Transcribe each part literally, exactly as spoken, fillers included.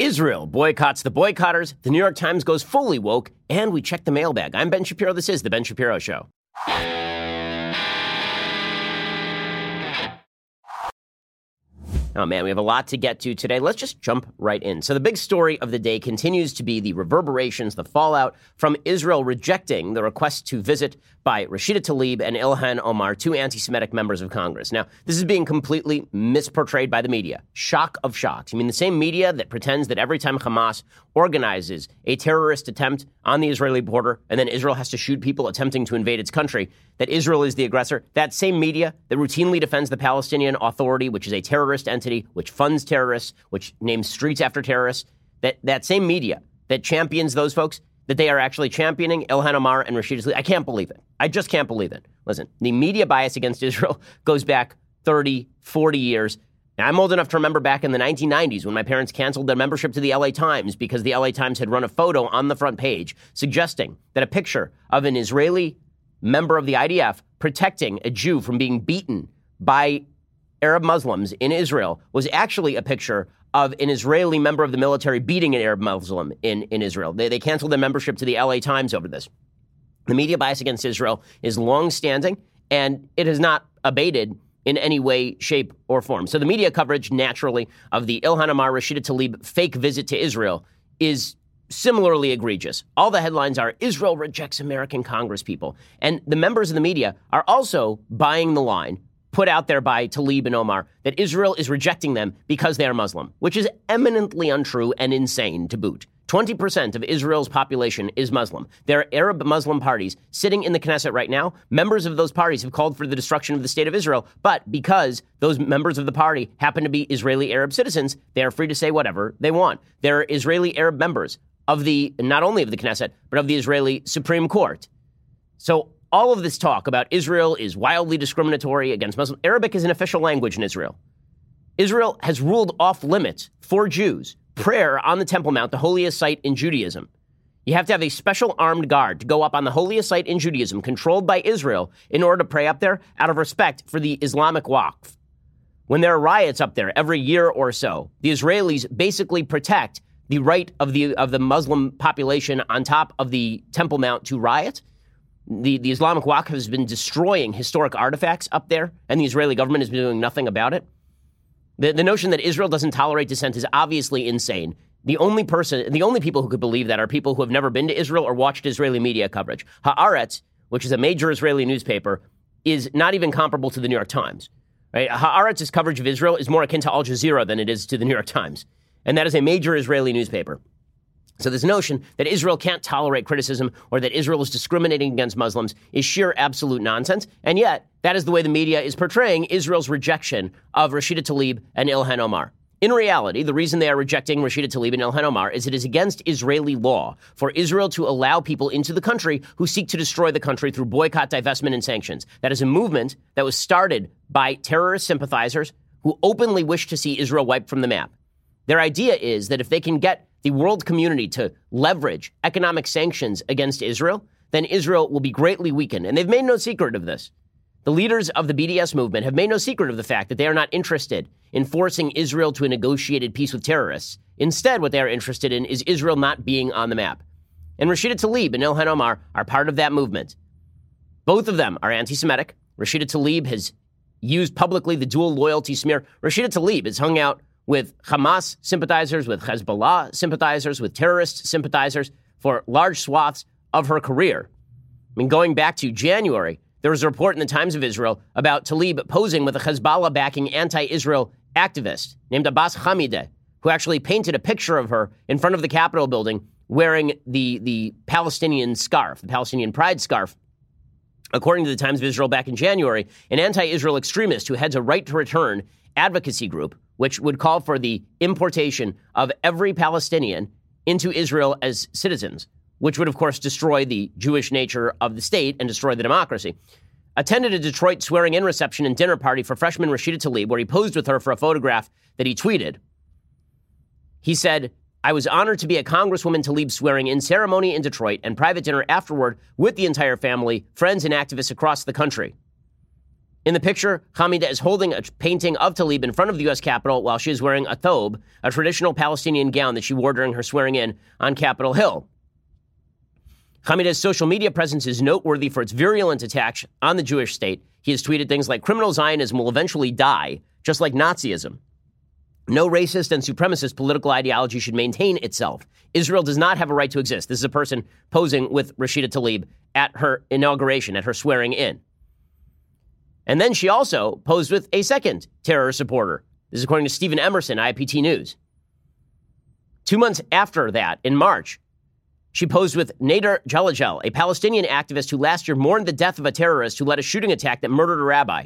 Israel boycotts the boycotters, the New York Times goes fully woke, and we check the mailbag. I'm Ben Shapiro. This is The Ben Shapiro Show. Oh, man, we have a lot to get to today. Let's just jump right in. So the big story of the day continues to be the reverberations, the fallout from Israel rejecting the request to visit by Rashida Tlaib and Ilhan Omar, two anti-Semitic members of Congress. Now, this is being completely misportrayed by the media. Shock of shocks. I mean, the same media that pretends that every time Hamas organizes a terrorist attempt on the Israeli border and then Israel has to shoot people attempting to invade its country, that Israel is the aggressor, that same media that routinely defends the Palestinian Authority, which is a terrorist entity, which funds terrorists, which names streets after terrorists, that, that same media that champions those folks, that they are actually championing Ilhan Omar and Rashida Tlaib. I can't believe it. I just can't believe it. Listen, the media bias against Israel goes back thirty, forty years. And I'm old enough to remember back in the nineteen nineties when my parents canceled their membership to the L A Times because the L A Times had run a photo on the front page suggesting that a picture of an Israeli member of the I D F protecting a Jew from being beaten by Arab Muslims in Israel was actually a picture of an Israeli member of the military beating an Arab Muslim in, in Israel. They, they canceled their membership to the L A Times over this. The media bias against Israel is longstanding, and it has not abated in any way, shape, or form. So the media coverage, naturally, of the Ilhan Omar Rashida Tlaib fake visit to Israel is similarly egregious. All the headlines are, Israel rejects American congresspeople. And the members of the media are also buying the line put out there by Tlaib and Omar that Israel is rejecting them because they are Muslim, which is eminently untrue and insane to boot. twenty percent of Israel's population is Muslim. There are Arab Muslim parties sitting in the Knesset right now. Members of those parties have called for the destruction of the state of Israel, but because those members of the party happen to be Israeli Arab citizens, they are free to say whatever they want. There are Israeli Arab members of the, not only of the Knesset, but of the Israeli Supreme Court. So all of this talk about Israel is wildly discriminatory against Muslims. Arabic is an official language in Israel. Israel has ruled off limits for Jews prayer on the Temple Mount, the holiest site in Judaism. You have to have a special armed guard to go up on the holiest site in Judaism, controlled by Israel, in order to pray up there out of respect for the Islamic Waqf. When there are riots up there every year or so, the Israelis basically protect the right of the of the Muslim population on top of the Temple Mount to riot. The, the Islamic Waqf has been destroying historic artifacts up there, and the Israeli government has been doing nothing about it. The, the notion that Israel doesn't tolerate dissent is obviously insane. The only person, the only people who could believe that are people who have never been to Israel or watched Israeli media coverage. Haaretz, which is a major Israeli newspaper, is not even comparable to the New York Times. Right? Haaretz's coverage of Israel is more akin to Al Jazeera than it is to the New York Times. And that is a major Israeli newspaper. So this notion that Israel can't tolerate criticism or that Israel is discriminating against Muslims is sheer absolute nonsense. And yet, that is the way the media is portraying Israel's rejection of Rashida Tlaib and Ilhan Omar. In reality, the reason they are rejecting Rashida Tlaib and Ilhan Omar is it is against Israeli law for Israel to allow people into the country who seek to destroy the country through boycott, divestment, and sanctions. That is a movement that was started by terrorist sympathizers who openly wish to see Israel wiped from the map. Their idea is that if they can get the world community to leverage economic sanctions against Israel, then Israel will be greatly weakened. And they've made no secret of this. The leaders of the B D S movement have made no secret of the fact that they are not interested in forcing Israel to a negotiated peace with terrorists. Instead, what they are interested in is Israel not being on the map. And Rashida Tlaib and Ilhan Omar are part of that movement. Both of them are anti-Semitic. Rashida Tlaib has used publicly the dual loyalty smear. Rashida Tlaib has hung out with Hamas sympathizers, with Hezbollah sympathizers, with terrorist sympathizers for large swaths of her career. I mean, going back to January, there was a report in the Times of Israel about Tlaib posing with a Hezbollah-backing anti-Israel activist named Abbas Hamideh, who actually painted a picture of her in front of the Capitol building wearing the, the Palestinian scarf, the Palestinian pride scarf. According to the Times of Israel back in January, an anti-Israel extremist who heads a right to return advocacy group, which would call for the importation of every Palestinian into Israel as citizens, which would, of course, destroy the Jewish nature of the state and destroy the democracy, attended a Detroit swearing-in reception and dinner party for freshman Rashida Tlaib, where he posed with her for a photograph that he tweeted. He said, "I was honored to be at Congresswoman Tlaib's swearing-in ceremony in Detroit and private dinner afterward with the entire family, friends, and activists across the country." In the picture, Hamida is holding a painting of Tlaib in front of the U S Capitol while she is wearing a thobe, a traditional Palestinian gown that she wore during her swearing in on Capitol Hill. Hamida's social media presence is noteworthy for its virulent attacks on the Jewish state. He has tweeted things like, criminal Zionism will eventually die, just like Nazism. No racist and supremacist political ideology should maintain itself. Israel does not have a right to exist. This is a person posing with Rashida Tlaib at her inauguration, at her swearing in. And then she also posed with a second terror supporter. This is according to Stephen Emerson, I P T News. Two months after that, in March, she posed with Nader Jalajel, a Palestinian activist who last year mourned the death of a terrorist who led a shooting attack that murdered a rabbi.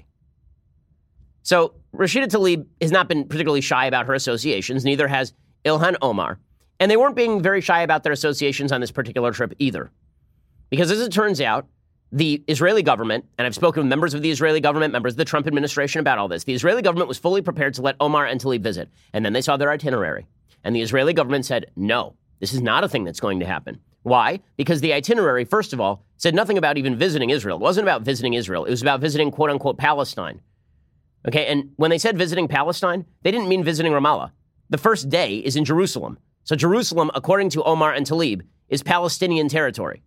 So Rashida Tlaib has not been particularly shy about her associations, neither has Ilhan Omar. And they weren't being very shy about their associations on this particular trip either. Because as it turns out, the Israeli government, and I've spoken with members of the Israeli government, members of the Trump administration about all this, the Israeli government was fully prepared to let Omar and Tlaib visit. And then they saw their itinerary. And the Israeli government said, no, this is not a thing that's going to happen. Why? Because the itinerary, first of all, said nothing about even visiting Israel. It wasn't about visiting Israel. It was about visiting, quote unquote, Palestine. Okay, and when they said visiting Palestine, they didn't mean visiting Ramallah. The first day is in Jerusalem. So Jerusalem, according to Omar and Tlaib, is Palestinian territory.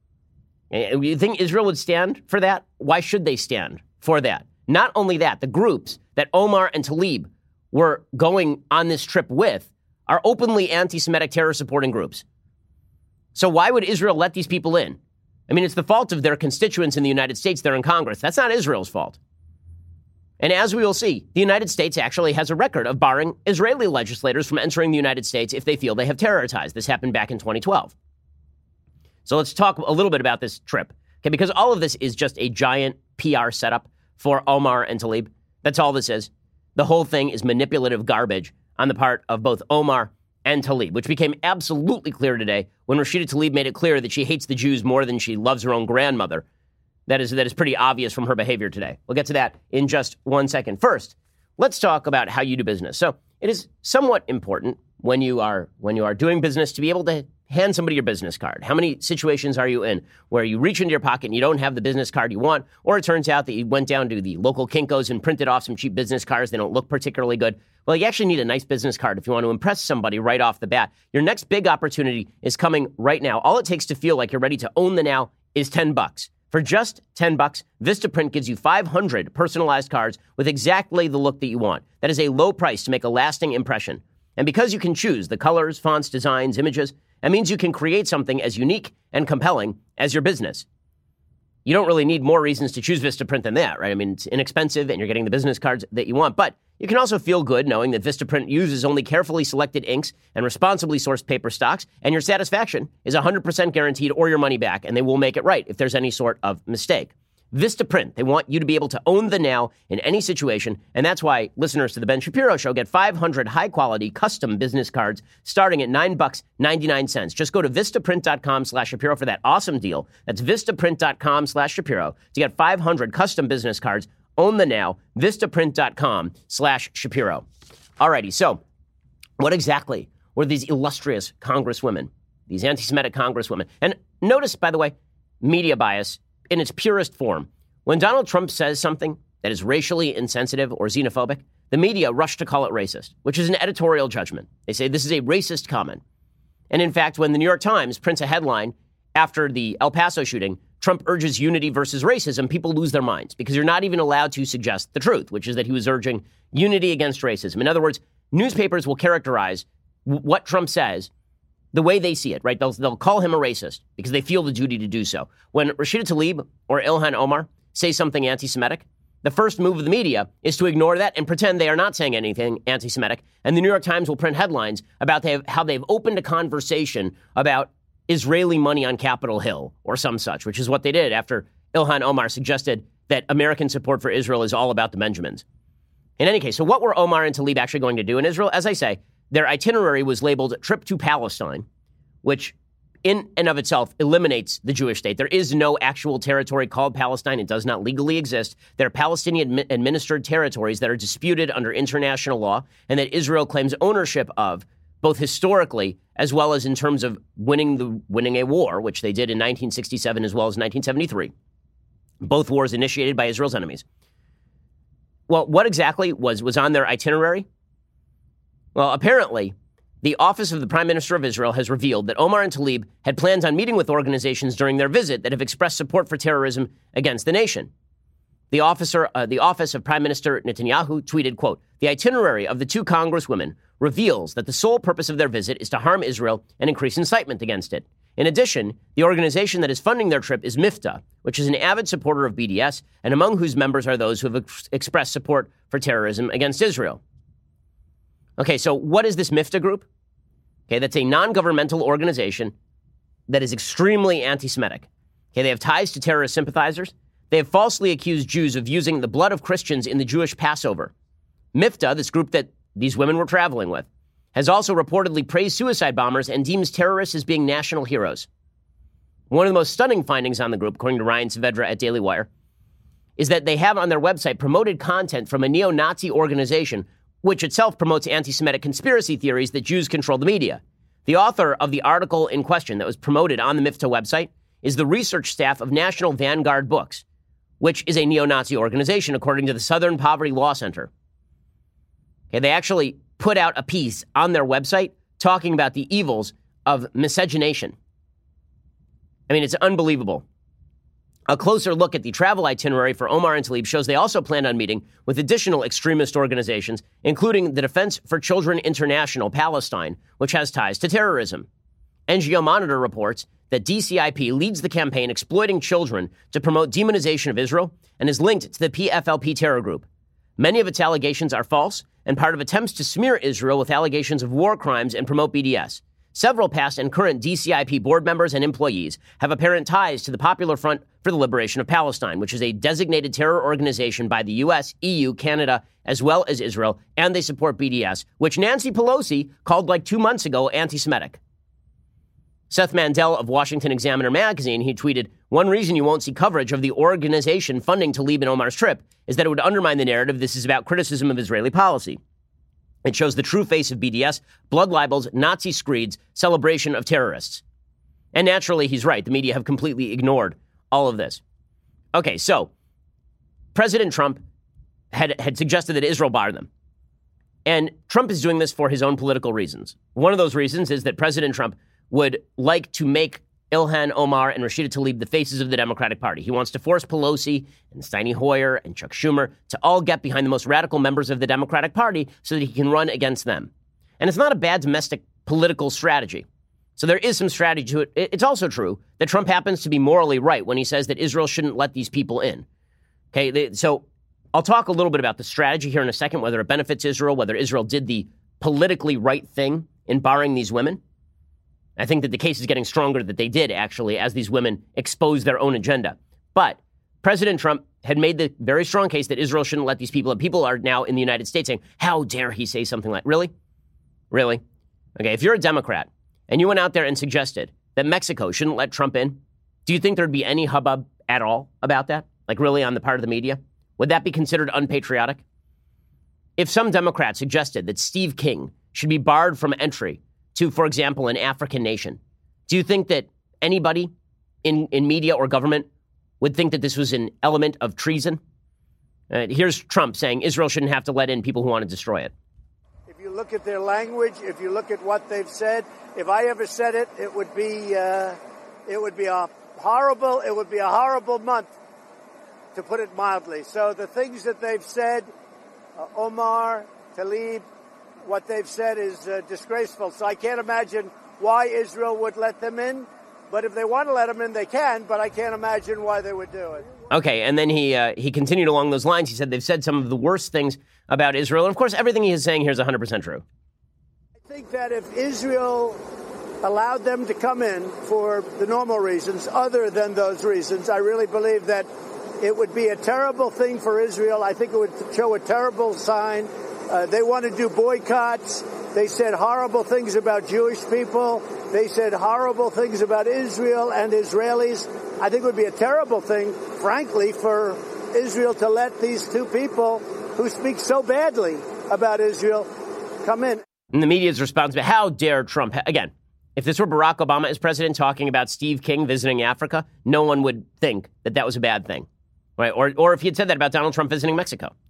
You think Israel would stand for that? Why should they stand for that? Not only that, the groups that Omar and Tlaib were going on this trip with are openly anti-Semitic terror-supporting groups. So why would Israel let these people in? I mean, it's the fault of their constituents in the United States. They're in Congress. That's not Israel's fault. And as we will see, the United States actually has a record of barring Israeli legislators from entering the United States if they feel they have terror ties. This happened back in twenty twelve. So let's talk a little bit about this trip, okay? Because all of this is just a giant P R setup for Omar and Tlaib. That's all this is. The whole thing is manipulative garbage on the part of both Omar and Tlaib, which became absolutely clear today when Rashida Tlaib made it clear that she hates the Jews more than she loves her own grandmother. That is, that is pretty obvious from her behavior today. We'll get to that in just one second. First, let's talk about how you do business. So it is somewhat important when you are when you are doing business to be able to hand somebody your business card. How many situations are you in where you reach into your pocket and you don't have the business card you want, or it turns out that you went down to the local Kinko's and printed off some cheap business cards. They don't look particularly good. Well, you actually need a nice business card if you want to impress somebody right off the bat. Your next big opportunity is coming right now. All it takes to feel like you're ready to own the now is ten bucks. For just ten bucks, Vistaprint gives you five hundred personalized cards with exactly the look that you want. That is a low price to make a lasting impression. And because you can choose the colors, fonts, designs, images, that means you can create something as unique and compelling as your business. You don't really need more reasons to choose Vistaprint than that, right? I mean, it's inexpensive and you're getting the business cards that you want, but you can also feel good knowing that Vistaprint uses only carefully selected inks and responsibly sourced paper stocks, and your satisfaction is one hundred percent guaranteed or your money back, and they will make it right if there's any sort of mistake. Vistaprint, they want you to be able to own the now in any situation, and that's why listeners to The Ben Shapiro Show get five hundred high-quality custom business cards starting at nine bucks ninety-nine cents. Just go to Vistaprint.com slash Shapiro for that awesome deal. That's Vistaprint.com slash Shapiro to get five hundred custom business cards. Own the now, Vistaprint.com slash Shapiro. Alrighty, so what exactly were these illustrious congresswomen, these anti-Semitic congresswomen? And notice, by the way, media bias in its purest form. When Donald Trump says something that is racially insensitive or xenophobic, the media rush to call it racist, which is an editorial judgment. They say this is a racist comment. And in fact, when the New York Times prints a headline after the El Paso shooting, Trump urges unity versus racism, people lose their minds because you're not even allowed to suggest the truth, which is that he was urging unity against racism. In other words, newspapers will characterize w- what Trump says the way they see it, right? They'll, they'll call him a racist because they feel the duty to do so. When Rashida Tlaib or Ilhan Omar say something anti-Semitic, the first move of the media is to ignore that and pretend they are not saying anything anti-Semitic. And the New York Times will print headlines about they have, how they've opened a conversation about Israeli money on Capitol Hill or some such, which is what they did after Ilhan Omar suggested that American support for Israel is all about the Benjamins. In any case, so what were Omar and Tlaib actually going to do in Israel? As I say, their itinerary was labeled Trip to Palestine, which in and of itself eliminates the Jewish state. There is no actual territory called Palestine. It does not legally exist. They're Palestinian-administered territories that are disputed under international law and that Israel claims ownership of, both historically as well as in terms of winning the winning a war, which they did in nineteen sixty-seven as well as nineteen seventy-three. Both wars initiated by Israel's enemies. well, what exactly was, was on their itinerary? Well, apparently, the Office of the Prime Minister of Israel has revealed that Omar and Tlaib had planned on meeting with organizations during their visit that have expressed support for terrorism against the nation. The, officer, uh, the Office of Prime Minister Netanyahu tweeted, quote, "The itinerary of the two congresswomen reveals that the sole purpose of their visit is to harm Israel and increase incitement against it. In addition, the organization that is funding their trip is MIFTA, which is an avid supporter of B D S, and among whose members are those who have ex- expressed support for terrorism against Israel." Okay, so what is this MIFTA group? Okay, that's a non-governmental organization that is extremely anti-Semitic. Okay, they have ties to terrorist sympathizers. They have falsely accused Jews of using the blood of Christians in the Jewish Passover. MIFTA, this group that these women were traveling with, has also reportedly praised suicide bombers and deems terrorists as being national heroes. One of the most stunning findings on the group, according to Ryan Saavedra at Daily Wire, is that they have on their website promoted content from a neo-Nazi organization which itself promotes anti-Semitic conspiracy theories that Jews control the media. The author of the article in question that was promoted on the MIFTA website is the research staff of National Vanguard Books, which is a neo-Nazi organization, according to the Southern Poverty Law Center. Okay, they actually put out a piece on their website talking about the evils of miscegenation. I mean, it's unbelievable. A closer look at the travel itinerary for Omar and Tlaib shows they also planned on meeting with additional extremist organizations, including the Defense for Children International Palestine, which has ties to terrorism. N G O Monitor reports that D C I P leads the campaign exploiting children to promote demonization of Israel and is linked to the P F L P terror group. Many of its allegations are false and part of attempts to smear Israel with allegations of war crimes and promote B D S. Several past and current D C I P board members and employees have apparent ties to the Popular Front for the Liberation of Palestine, which is a designated terror organization by the U S, E U, Canada, as well as Israel, and they support B D S, which Nancy Pelosi called like two months ago anti-Semitic. Seth Mandel of Washington Examiner magazine, he tweeted, "One reason you won't see coverage of the organization funding Tlaib and Omar's trip is that it would undermine the narrative this is about criticism of Israeli policy. It shows the true face of B D S, blood libels, Nazi screeds, celebration of terrorists." And naturally, he's right. The media have completely ignored all of this. Okay, so President Trump had, had suggested that Israel bar them. And Trump is doing this for his own political reasons. One of those reasons is that President Trump would like to make Ilhan Omar and Rashida Tlaib the faces of the Democratic Party. He wants to force Pelosi and Steny Hoyer and Chuck Schumer to all get behind the most radical members of the Democratic Party so that he can run against them. And it's not a bad domestic political strategy. So there is some strategy to it. It's also true that Trump happens to be morally right when he says that Israel shouldn't let these people in. Okay, so I'll talk a little bit about the strategy here in a second, whether it benefits Israel, whether Israel did the politically right thing in barring these women. I think that the case is getting stronger that they did, actually, as these women expose their own agenda. But President Trump had made the very strong case that Israel shouldn't let these people in. People are now in the United States saying, how dare he say something like, really? Really? Okay, if you're a Democrat and you went out there and suggested that Mexico shouldn't let Trump in, do you think there'd be any hubbub at all about that? Like really on the part of the media? Would that be considered unpatriotic? If some Democrat suggested that Steve King should be barred from entry to, for example, an African nation, do you think that anybody in, in media or government would think that this was an element of treason? Uh, here's Trump saying Israel shouldn't have to let in people who want to destroy it. If you look at their language, if you look at what they've said, if I ever said it, it would be uh, it would be a horrible it would be a horrible month, to put it mildly. So the things that they've said, uh, Omar, Tlaib, what they've said is uh, disgraceful. So I can't imagine why Israel would let them in. But if they want to let them in, they can. But I can't imagine why they would do it. Okay, and then he uh, he continued along those lines. He said they've said some of the worst things about Israel. And, of course, everything he is saying here is one hundred percent true. I think that if Israel allowed them to come in for the normal reasons, other than those reasons, I really believe that it would be a terrible thing for Israel. I think it would show a terrible sign. Uh, they want to do boycotts. They said horrible things about Jewish people. They said horrible things about Israel and Israelis. I think it would be a terrible thing, frankly, for Israel to let these two people who speak so badly about Israel come in. And the media's response, how dare Trump? Again, if this were Barack Obama as president talking about Steve King visiting Africa, no one would think that that was a bad thing. Right? Or, or if he had said that about Donald Trump visiting Mexico.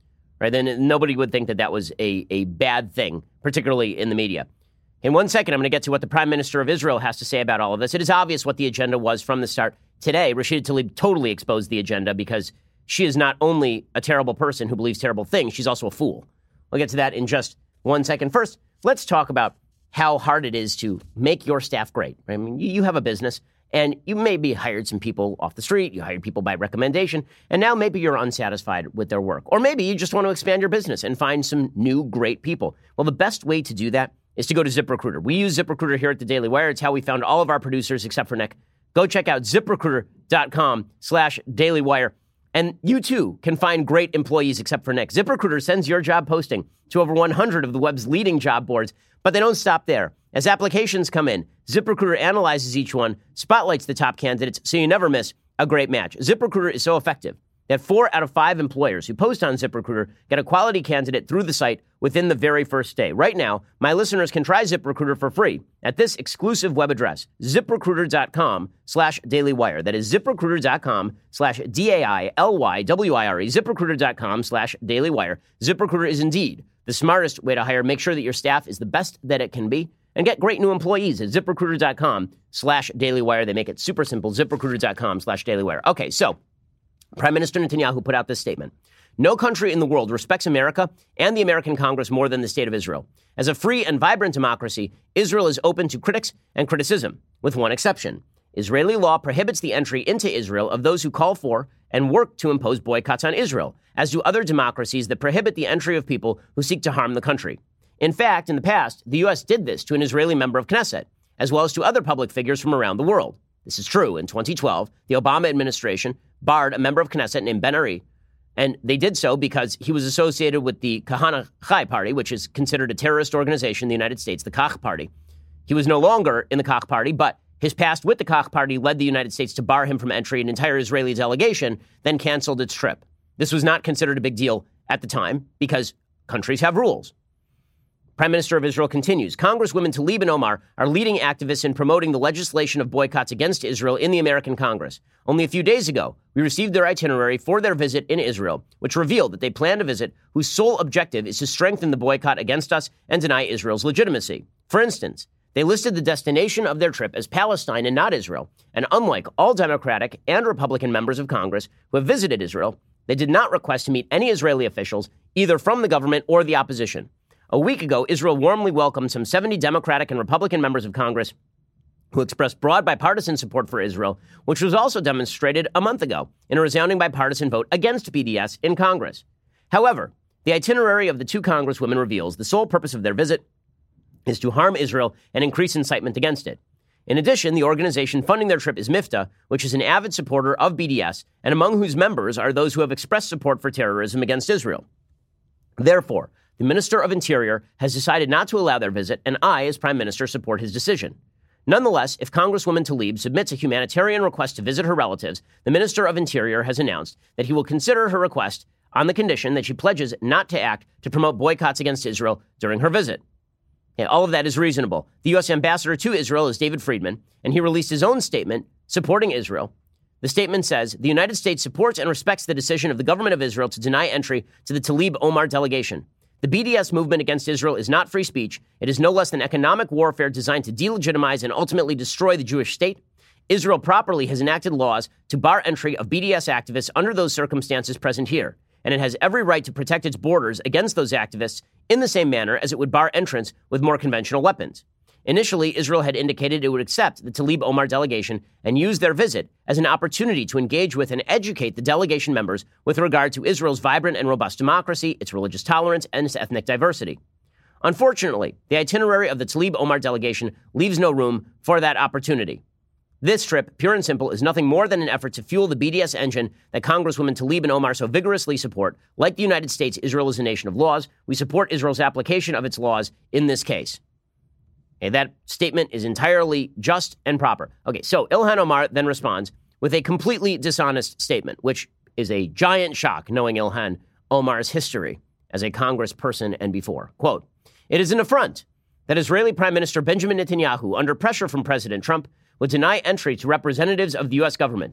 right? Then nobody would think that that was a, a bad thing, particularly in the media. In one second, I'm going to get to what the Prime Minister of Israel has to say about all of this. It is obvious what the agenda was from the start. Today, Rashida Tlaib totally exposed the agenda because she is not only a terrible person who believes terrible things, she's also a fool. We'll get to that in just one second. First, let's talk about how hard it is to make your staff great. I mean, you have a business, and you maybe hired some people off the street, you hired people by recommendation, and now maybe you're unsatisfied with their work. Or maybe you just want to expand your business and find some new great people. Well, the best way to do that is to go to ZipRecruiter. We use ZipRecruiter here at the Daily Wire. It's how we found all of our producers except for Nick. Go check out ZipRecruiter.com slash Daily Wire. And you, too, can find great employees except for Nick. ZipRecruiter sends your job posting to over one hundred of the web's leading job boards, but they don't stop there. As applications come in, ZipRecruiter analyzes each one, spotlights the top candidates, so you never miss a great match. ZipRecruiter is so effective that four out of five employers who post on ZipRecruiter get a quality candidate through the site within the very first day. Right now, my listeners can try ZipRecruiter for free at this exclusive web address, ZipRecruiter.com slash DailyWire. That is ZipRecruiter.com slash D-A-I-L-Y-W-I-R-E, ZipRecruiter.com slash DailyWire. ZipRecruiter is indeed the smartest way to hire. Make sure that your staff is the best that it can be and get great new employees at ZipRecruiter.com slash DailyWire. They make it super simple, ZipRecruiter.com slash DailyWire. Okay, so Prime Minister Netanyahu put out this statement. No country in the world respects America and the American Congress more than the state of Israel. As a free and vibrant democracy, Israel is open to critics and criticism, with one exception. Israeli law prohibits the entry into Israel of those who call for and work to impose boycotts on Israel, as do other democracies that prohibit the entry of people who seek to harm the country. In fact, in the past, the U S did this to an Israeli member of Knesset, as well as to other public figures from around the world. This is true. In twenty twelve, the Obama administration barred a member of Knesset named Ben Ari, and they did so because he was associated with the Kahana Chai Party, which is considered a terrorist organization in the United States, the Kach Party. He was no longer in the Kach Party, but his past with the Kach Party led the United States to bar him from entry. An entire Israeli delegation then canceled its trip. This was not considered a big deal at the time because countries have rules. Prime Minister of Israel continues, Congresswomen Tlaib and Omar are leading activists in promoting the legislation of boycotts against Israel in the American Congress. Only a few days ago, we received their itinerary for their visit in Israel, which revealed that they plan a visit whose sole objective is to strengthen the boycott against us and deny Israel's legitimacy. For instance, they listed the destination of their trip as Palestine and not Israel, and unlike all Democratic and Republican members of Congress who have visited Israel, they did not request to meet any Israeli officials, either from the government or the opposition. A week ago, Israel warmly welcomed some seventy Democratic and Republican members of Congress who expressed broad bipartisan support for Israel, which was also demonstrated a month ago in a resounding bipartisan vote against B D S in Congress. However, the itinerary of the two Congresswomen reveals the sole purpose of their visit is to harm Israel and increase incitement against it. In addition, the organization funding their trip is MIFTA, which is an avid supporter of B D S, and among whose members are those who have expressed support for terrorism against Israel. Therefore, the Minister of Interior has decided not to allow their visit, and I, as Prime Minister, support his decision. Nonetheless, if Congresswoman Tlaib submits a humanitarian request to visit her relatives, the Minister of Interior has announced that he will consider her request on the condition that she pledges not to act to promote boycotts against Israel during her visit. Yeah, all of that is reasonable. The U S ambassador to Israel is David Friedman, and he released his own statement supporting Israel. The statement says, the United States supports and respects the decision of the government of Israel to deny entry to the Tlaib Omar delegation. The B D S movement against Israel is not free speech. It is no less than economic warfare designed to delegitimize and ultimately destroy the Jewish state. Israel properly has enacted laws to bar entry of B D S activists under those circumstances present here, and it has every right to protect its borders against those activists in the same manner as it would bar entrance with more conventional weapons. Initially, Israel had indicated it would accept the Tlaib Omar delegation and use their visit as an opportunity to engage with and educate the delegation members with regard to Israel's vibrant and robust democracy, its religious tolerance, and its ethnic diversity. Unfortunately, the itinerary of the Tlaib Omar delegation leaves no room for that opportunity. This trip, pure and simple, is nothing more than an effort to fuel the B D S engine that Congresswomen Tlaib and Omar so vigorously support. Like the United States, Israel is a nation of laws. We support Israel's application of its laws in this case. Okay, that statement is entirely just and proper. Okay, so Ilhan Omar then responds with a completely dishonest statement, which is a giant shock knowing Ilhan Omar's history as a congressperson and before. Quote, it is an affront that Israeli Prime Minister Benjamin Netanyahu, under pressure from President Trump, would deny entry to representatives of the U S government.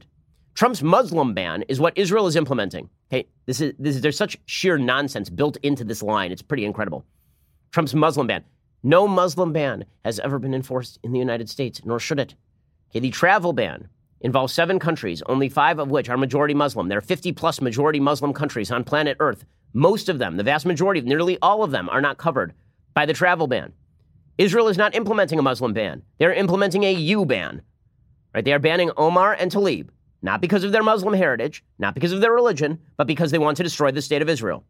Trump's Muslim ban is what Israel is implementing. Okay, this is, this is there's such sheer nonsense built into this line. It's pretty incredible. Trump's Muslim ban. No Muslim ban has ever been enforced in the United States, nor should it. Okay, the travel ban involves seven countries, only five of which are majority Muslim. There are fifty plus majority Muslim countries on planet Earth. Most of them, the vast majority, nearly all of them, are not covered by the travel ban. Israel is not implementing a Muslim ban. They're implementing a U ban. Right? They are banning Omar and Tlaib, not because of their Muslim heritage, not because of their religion, but because they want to destroy the state of Israel.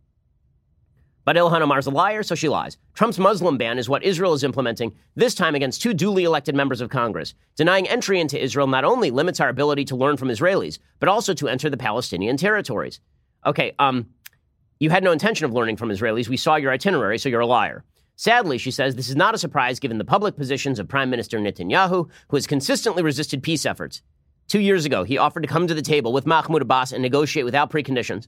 But Ilhan Omar's a liar, so she lies. Trump's Muslim ban is what Israel is implementing, this time against two duly elected members of Congress. Denying entry into Israel not only limits our ability to learn from Israelis, but also to enter the Palestinian territories. Okay, um, you had no intention of learning from Israelis. We saw your itinerary, so you're a liar. Sadly, she says, this is not a surprise given the public positions of Prime Minister Netanyahu, who has consistently resisted peace efforts. Two years ago, he offered to come to the table with Mahmoud Abbas and negotiate without preconditions.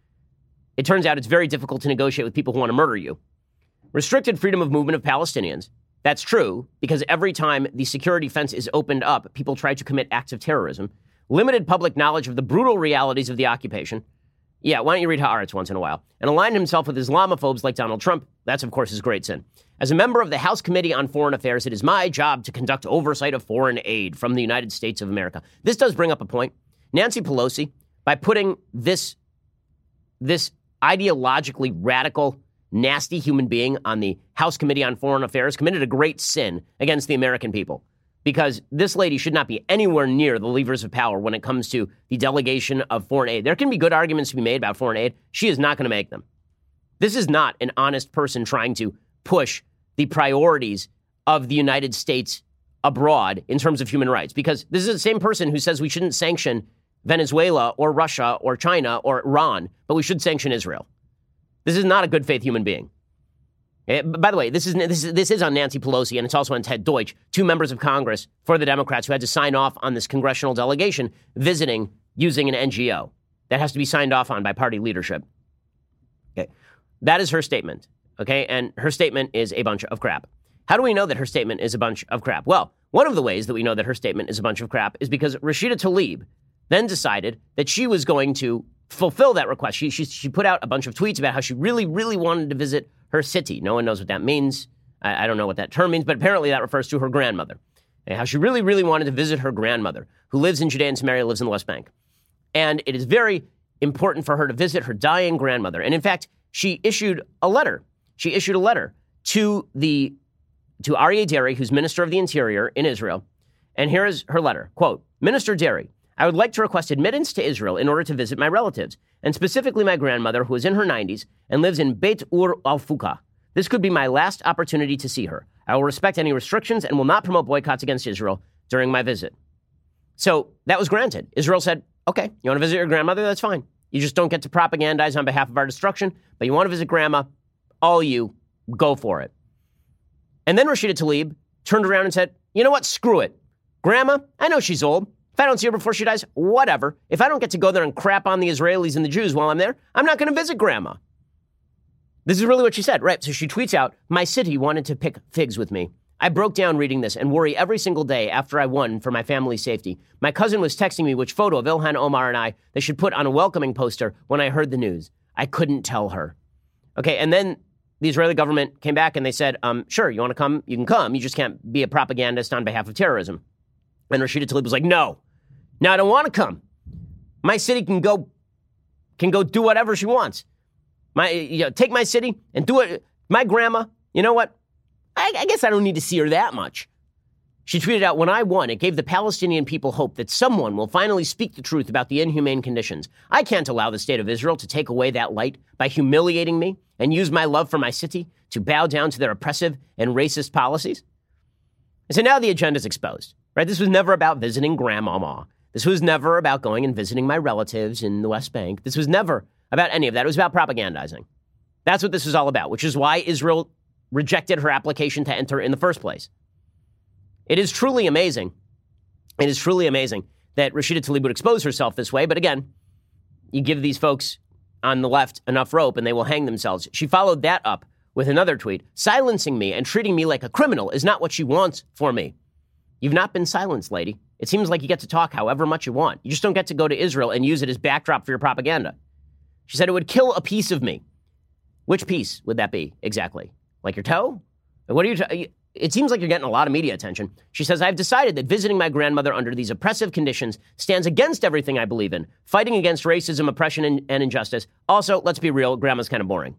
It turns out it's very difficult to negotiate with people who want to murder you. Restricted freedom of movement of Palestinians. That's true, because every time the security fence is opened up, people try to commit acts of terrorism. Limited public knowledge of the brutal realities of the occupation. Yeah, why don't you read Haaretz once in a while? And aligned himself with Islamophobes like Donald Trump. That's, of course, his great sin. As a member of the House Committee on Foreign Affairs, it is my job to conduct oversight of foreign aid from the United States of America. This does bring up a point. Nancy Pelosi, by putting this, this ideologically radical, nasty human being on the House Committee on Foreign Affairs, committed a great sin against the American people. Because this lady should not be anywhere near the levers of power when it comes to the delegation of foreign aid. There can be good arguments to be made about foreign aid. She is not going to make them. This is not an honest person trying to push the priorities of the United States abroad in terms of human rights. Because this is the same person who says we shouldn't sanction Venezuela or Russia or China or Iran, but we should sanction Israel. This is not a good faith human being. By the way, this is, this is this is on Nancy Pelosi, and it's also on Ted Deutsch, two members of Congress for the Democrats who had to sign off on this congressional delegation visiting using an N G O. That has to be signed off on by party leadership. Okay, that is her statement. Okay, and her statement is a bunch of crap. How do we know that her statement is a bunch of crap? Well, one of the ways that we know that her statement is a bunch of crap is because Rashida Tlaib then decided that she was going to fulfill that request. She, she, she put out a bunch of tweets about how she really, really wanted to visit her city. No one knows what that means. I, I don't know what that term means, but apparently that refers to her grandmother. And how she really, really wanted to visit her grandmother, who lives in Judea and Samaria, lives in the West Bank. And it is very important for her to visit her dying grandmother. And in fact, she issued a letter. She issued a letter to the to Aryeh Deri, who's Minister of the Interior in Israel. And here is her letter. Quote, Minister Deri, I would like to request admittance to Israel in order to visit my relatives, and specifically my grandmother, who is in her nineties and lives in Beit Ur al-Fuka. This could be my last opportunity to see her. I will respect any restrictions and will not promote boycotts against Israel during my visit. So that was granted. Israel said, okay, you want to visit your grandmother? That's fine. You just don't get to propagandize on behalf of our destruction, but you want to visit grandma, all you, go for it. And then Rashida Tlaib turned around and said, you know what? Screw it. Grandma, I know she's old. If I don't see her before she dies, whatever. If I don't get to go there and crap on the Israelis and the Jews while I'm there, I'm not going to visit grandma. This is really what she said, right? So she tweets out, my city wanted to pick figs with me. I broke down reading this and worry every single day after I won for my family's safety. My cousin was texting me which photo of Ilhan Omar and I they should put on a welcoming poster when I heard the news. I couldn't tell her. Okay, and then the Israeli government came back and they said, um, sure, you want to come? You can come. You just can't be a propagandist on behalf of terrorism. And Rashida Tlaib was like, no, no, I don't want to come. My city can go, can go do whatever she wants. My, you know, take my city and do it. My grandma, you know what? I, I guess I don't need to see her that much. She tweeted out, when I won, it gave the Palestinian people hope that someone will finally speak the truth about the inhumane conditions. I can't allow the state of Israel to take away that light by humiliating me and use my love for my city to bow down to their oppressive and racist policies. And so now the agenda is exposed, right? This was never about visiting grandmama. This was never about going and visiting my relatives in the West Bank. This was never about any of that. It was about propagandizing. That's what this was all about, which is why Israel rejected her application to enter in the first place. It is truly amazing. It is truly amazing that Rashida Tlaib would expose herself this way. But again, you give these folks on the left enough rope and they will hang themselves. She followed that up with another tweet. Silencing me and treating me like a criminal is not what she wants for me. You've not been silenced, lady. It seems like you get to talk however much you want. You just don't get to go to Israel and use it as backdrop for your propaganda. She said it would kill a piece of me. Which piece would that be exactly? Like your toe? What are you? T- it seems like you're getting a lot of media attention. She says, I've decided that visiting my grandmother under these oppressive conditions stands against everything I believe in, fighting against racism, oppression, and, and injustice. Also, let's be real, grandma's kind of boring.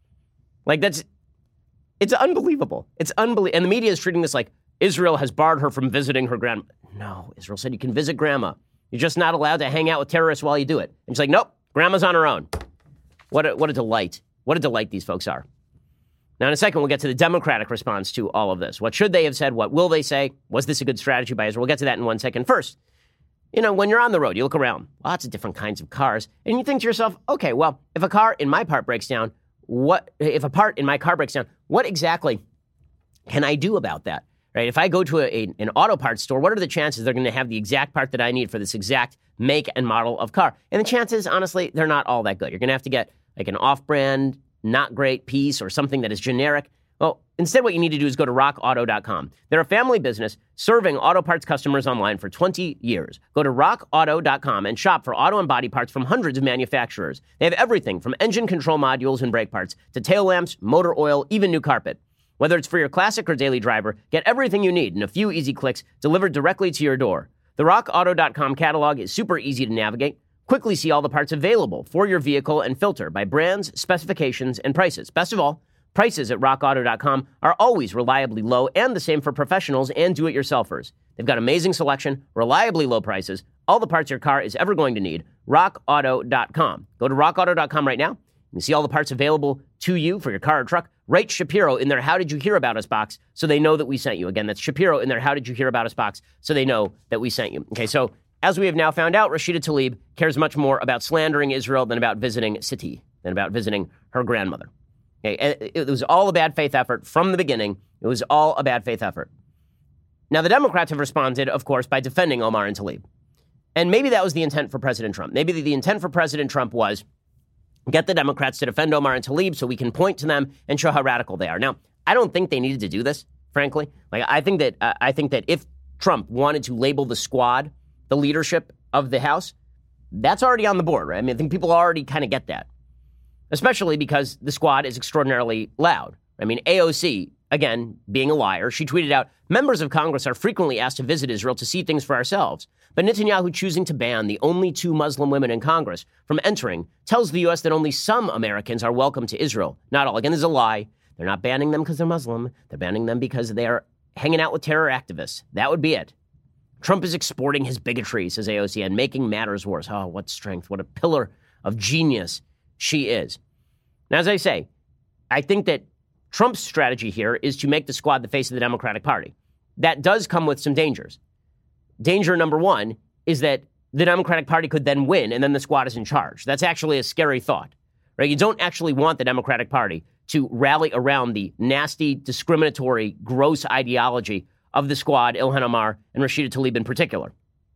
Like that's, it's unbelievable. It's unbelievable. And the media is treating this like Israel has barred her from visiting her grandma. No, Israel said you can visit grandma. You're just not allowed to hang out with terrorists while you do it. And she's like, nope, grandma's on her own. What a, what a delight. What a delight these folks are. Now, in a second, we'll get to the Democratic response to all of this. What should they have said? What will they say? Was this a good strategy by Israel? We'll get to that in one second. First, you know, when you're on the road, you look around, lots of different kinds of cars, and you think to yourself, okay, well, if a car in my part breaks down, what, if a part in my car breaks down, what exactly can I do about that? Right? If I go to a, a, an auto parts store, what are the chances they're going to have the exact part that I need for this exact make and model of car? And the chances, honestly, they're not all that good. You're going to have to get like an off-brand, not great piece or something that is generic. Well, instead what you need to do is go to rock auto dot com. They're a family business serving auto parts customers online for twenty years. Go to rock auto dot com and shop for auto and body parts from hundreds of manufacturers. They have everything from engine control modules and brake parts to tail lamps, motor oil, even new carpet. Whether it's for your classic or daily driver, get everything you need in a few easy clicks delivered directly to your door. The rock auto dot com catalog is super easy to navigate. Quickly see all the parts available for your vehicle and filter by brands, specifications, and prices. Best of all, prices at rock auto dot com are always reliably low and the same for professionals and do-it-yourselfers. They've got amazing selection, reliably low prices, all the parts your car is ever going to need. rock auto dot com. Go to rock auto dot com right now. You can see all the parts available to you for your car or truck. Write Shapiro in their How Did You Hear About Us box so they know that we sent you. Again, that's Shapiro in their How Did You Hear About Us box so they know that we sent you. Okay, so as we have now found out, Rashida Tlaib cares much more about slandering Israel than about visiting Siti, than about visiting her grandmother. Okay, it was all a bad faith effort from the beginning. It was all a bad faith effort. Now, the Democrats have responded, of course, by defending Omar and Tlaib. And maybe that was the intent for President Trump. Maybe the intent for President Trump was get the Democrats to defend Omar and Tlaib so we can point to them and show how radical they are. Now, I don't think they needed to do this, frankly. Like, I think that uh, I think that if Trump wanted to label the squad the leadership of the House, that's already on the board, right? I mean, I think people already kind of get that, especially because the squad is extraordinarily loud. I mean, A O C, again, being a liar, she tweeted out, members of Congress are frequently asked to visit Israel to see things for ourselves. But Netanyahu choosing to ban the only two Muslim women in Congress from entering tells the U S that only some Americans are welcome to Israel. Not all. Again, this is a lie. They're not banning them because they're Muslim. They're banning them because they are hanging out with terror activists. That would be it. Trump is exporting his bigotry, says A O C, and making matters worse. Oh, what strength, what a pillar of genius she is. Now, as I say, I think that Trump's strategy here is to make the squad the face of the Democratic Party. That does come with some dangers. Danger number one is that the Democratic Party could then win, and then the squad is in charge. That's actually a scary thought, right? You don't actually want the Democratic Party to rally around the nasty, discriminatory, gross ideology of the squad, Ilhan Omar and Rashida Tlaib in particular.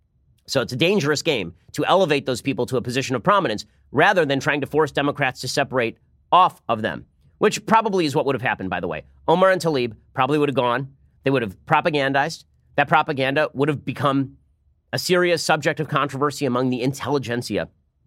So it's a dangerous game to elevate those people to a position of prominence rather than trying to force Democrats to separate off of them, which probably is what would have happened, by the way. Omar and Tlaib probably would have gone. They would have propagandized. That propaganda would have become a serious subject of controversy among the intelligentsia.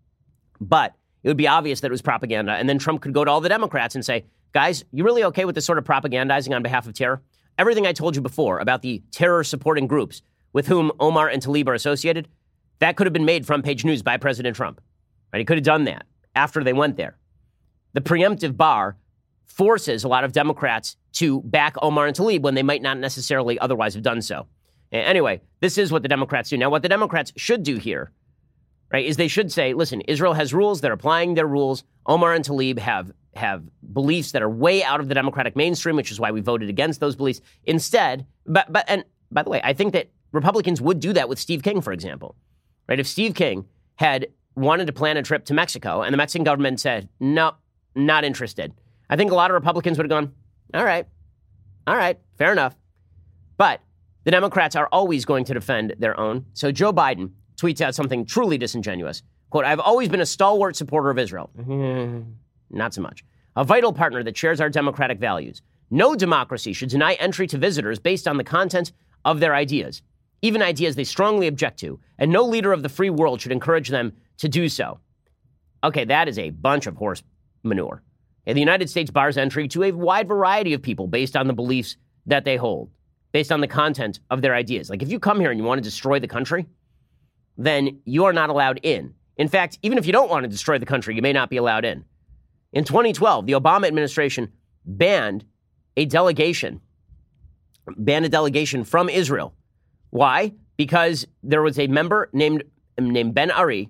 But it would be obvious that it was propaganda. And then Trump could go to all the Democrats and say, guys, you really okay with this sort of propagandizing on behalf of terror? Everything I told you before about the terror-supporting groups with whom Omar and Tlaib are associated, that could have been made front-page news by President Trump. Right? He could have done that after they went there. The preemptive bar forces a lot of Democrats to back Omar and Tlaib when they might not necessarily otherwise have done so. Anyway, this is what the Democrats do. Now, what the Democrats should do here, right, is they should say, listen, Israel has rules. They're applying their rules. Omar and Tlaib have have beliefs that are way out of the Democratic mainstream, which is why we voted against those beliefs. Instead, but but and by the way, I think that Republicans would do that with Steve King, for example. Right? If Steve King had wanted to plan a trip to Mexico and the Mexican government said, no, not interested, I think a lot of Republicans would have gone, all right, all right, fair enough. But the Democrats are always going to defend their own. So Joe Biden tweets out something truly disingenuous. Quote, I've always been a stalwart supporter of Israel. Mm-hmm. Not so much. A vital partner that shares our democratic values. No democracy should deny entry to visitors based on the content of their ideas, even ideas they strongly object to, and no leader of the free world should encourage them to do so. Okay, that is a bunch of horse manure. And the United States bars entry to a wide variety of people based on the beliefs that they hold, based on the content of their ideas. Like if you come here and you want to destroy the country, then you are not allowed in. In fact, even if you don't want to destroy the country, you may not be allowed in. In twenty twelve, the Obama administration banned a delegation, banned a delegation from Israel. Why? Because there was a member named, named Ben Ari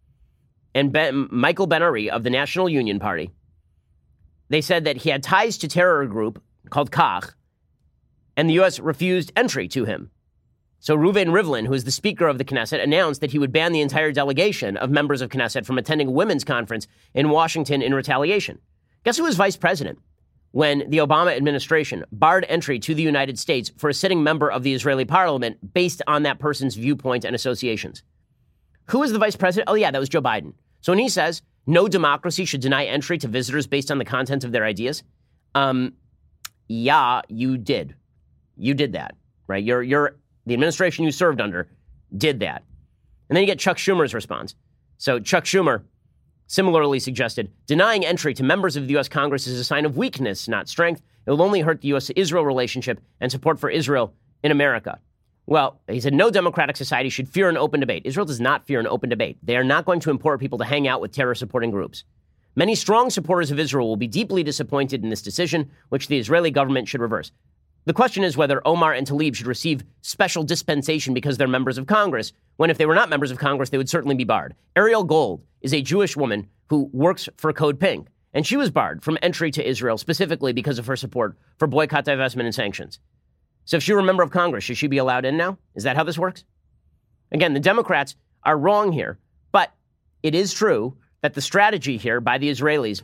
and ben, Michael Ben Ari of the National Union Party. They said that he had ties to terror group called Kach, and the U S refused entry to him. So Reuven Rivlin, who is the Speaker of the Knesset, announced that he would ban the entire delegation of members of Knesset from attending a women's conference in Washington in retaliation. Guess who was vice president when the Obama administration barred entry to the United States for a sitting member of the Israeli parliament based on that person's viewpoint and associations? Who was the vice president? Oh, yeah, that was Joe Biden. So when he says no democracy should deny entry to visitors based on the content of their ideas, um, yeah, you did. You did that, right? You're, you're, the administration you served under did that. And then you get Chuck Schumer's response. So Chuck Schumer similarly suggested denying entry to members of the U S Congress is a sign of weakness, not strength. It will only hurt the U S-Israel relationship and support for Israel in America. Well, he said no democratic society should fear an open debate. Israel does not fear an open debate. They are not going to import people to hang out with terror-supporting groups. Many strong supporters of Israel will be deeply disappointed in this decision, which the Israeli government should reverse. The question is whether Omar and Tlaib should receive special dispensation because they're members of Congress, when if they were not members of Congress, they would certainly be barred. Ariel Gold is a Jewish woman who works for Code Pink, and she was barred from entry to Israel specifically because of her support for boycott, divestment, and sanctions. So if she were a member of Congress, should she be allowed in now? Is that how this works? Again, the Democrats are wrong here, but it is true that the strategy here by the Israelis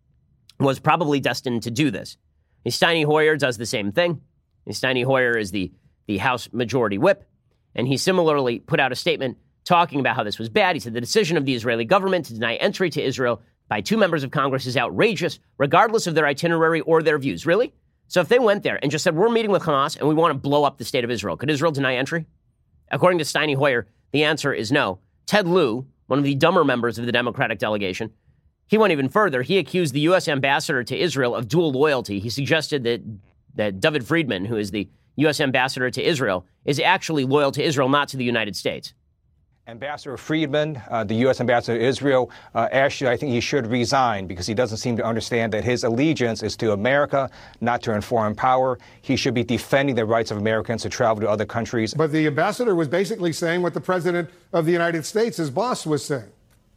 was probably destined to do this. Steny Hoyer does the same thing. Steny Hoyer is the, the House Majority Whip, and he similarly put out a statement talking about how this was bad. He said the decision of the Israeli government to deny entry to Israel by two members of Congress is outrageous, regardless of their itinerary or their views. Really? So if they went there and just said, we're meeting with Hamas and we want to blow up the state of Israel, could Israel deny entry? According to Steny Hoyer, the answer is no. Ted Lieu, one of the dumber members of the Democratic delegation, he went even further. He accused the U S ambassador to Israel of dual loyalty. He suggested that, that David Friedman, who is the U S ambassador to Israel, is actually loyal to Israel, not to the United States. Ambassador Friedman, uh, the U S ambassador to Israel, uh, actually, I think he should resign because he doesn't seem to understand that his allegiance is to America, not to a foreign power. He should be defending the rights of Americans to travel to other countries. But the ambassador was basically saying what the president of the United States, his boss, was saying.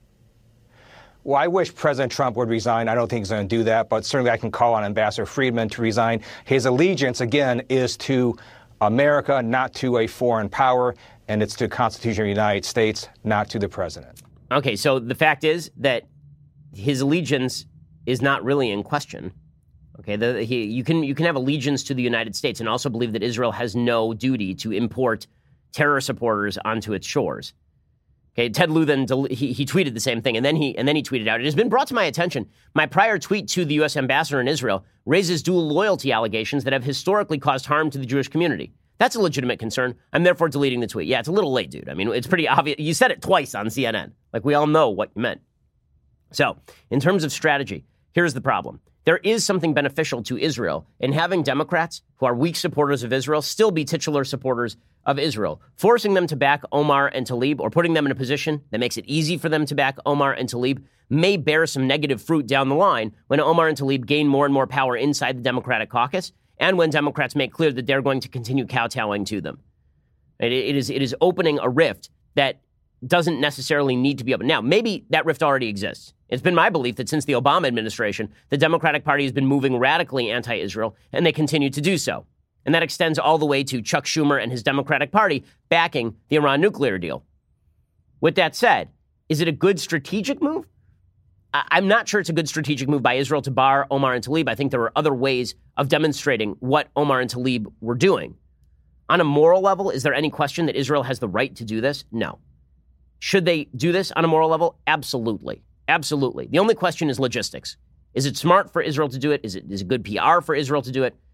Well, I wish President Trump would resign. I don't think he's going to do that, but certainly I can call on Ambassador Friedman to resign. His allegiance, again, is to America, not to a foreign power. And it's to the Constitution of the United States, not to the president. Okay, so the fact is that his allegiance is not really in question. Okay, the, he, you can you can have allegiance to the United States and also believe that Israel has no duty to import terror supporters onto its shores. Okay, Ted Lieu then del- he, he tweeted the same thing, and then he and then he tweeted out, "It has been brought to my attention. My prior tweet to the U S ambassador in Israel raises dual loyalty allegations that have historically caused harm to the Jewish community. That's a legitimate concern. I'm therefore deleting the tweet." Yeah, it's a little late, dude. I mean, it's pretty obvious. You said it twice on C N N. Like, we all know what you meant. So, in terms of strategy, here's the problem. There is something beneficial to Israel in having Democrats who are weak supporters of Israel still be titular supporters of Israel. Forcing them to back Omar and Tlaib or putting them in a position that makes it easy for them to back Omar and Tlaib may bear some negative fruit down the line when Omar and Tlaib gain more and more power inside the Democratic caucus, and when Democrats make clear that they're going to continue kowtowing to them. It, it, is, it is opening a rift that doesn't necessarily need to be open. Now, maybe that rift already exists. It's been my belief that since the Obama administration, the Democratic Party has been moving radically anti-Israel, and they continue to do so. And that extends all the way to Chuck Schumer and his Democratic Party backing the Iran nuclear deal. With that said, is it a good strategic move? I'm not sure it's a good strategic move by Israel to bar Omar and Tlaib. I think there are other ways of demonstrating what Omar and Tlaib were doing. On a moral level, is there any question that Israel has the right to do this? No. Should they do this on a moral level? Absolutely. Absolutely. The only question is logistics. Is it smart for Israel to do it? Is it, is it good P R for Israel to do it?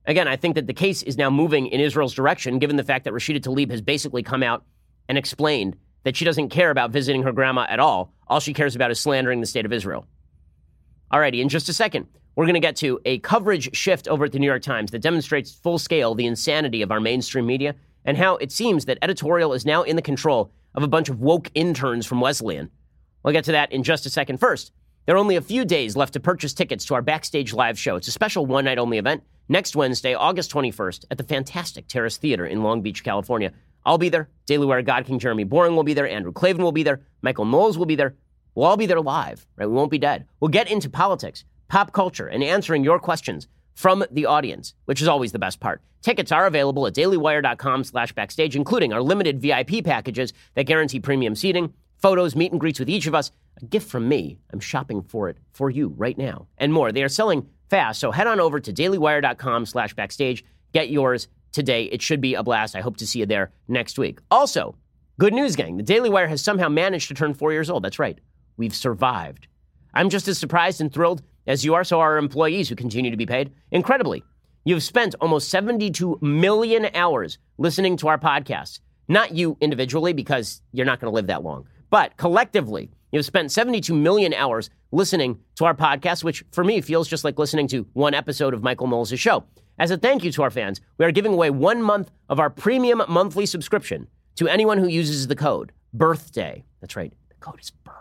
Again, I think that the case is now moving in Israel's direction, given the fact that Rashida Tlaib has basically come out and explained that she doesn't care about visiting her grandma at all. All she cares about is slandering the state of Israel. Alrighty, in just a second, we're going to get to a coverage shift over at the New York Times that demonstrates full scale the insanity of our mainstream media and how it seems that editorial is now in the control of a bunch of woke interns from Wesleyan. We'll get to that in just a second. First, there are only a few days left to purchase tickets to our Backstage Live show. It's a special one-night-only event next Wednesday, August twenty-first, at the fantastic Terrace Theater in Long Beach, California. I'll be there. Daily Wire God King Jeremy Boring will be there. Andrew Klavan will be there. Michael Knowles will be there. We'll all be there live, right? We won't be dead. We'll get into politics, pop culture, and answering your questions from the audience, which is always the best part. Tickets are available at dailywire.com slash backstage, including our limited V I P packages that guarantee premium seating, photos, meet and greets with each of us, a gift from me. I'm shopping for it for you right now, and more. They are selling fast, so head on over to dailywire.com slash backstage. Get yours today. It should be a blast. I hope to see you there next week. Also, good news, gang. The Daily Wire has somehow managed to turn four years old. That's right. We've survived. I'm just as surprised and thrilled as you are, so are our employees who continue to be paid. Incredibly, you've spent almost seventy-two million hours listening to our podcasts. Not you individually, because you're not going to live that long, but collectively, you've spent seventy-two million hours listening to our podcast, which for me feels just like listening to one episode of Michael Knowles' show. As a thank you to our fans, we are giving away one month of our premium monthly subscription to anyone who uses the code BIRTHDAY. That's right. The code is BIRTHDAY.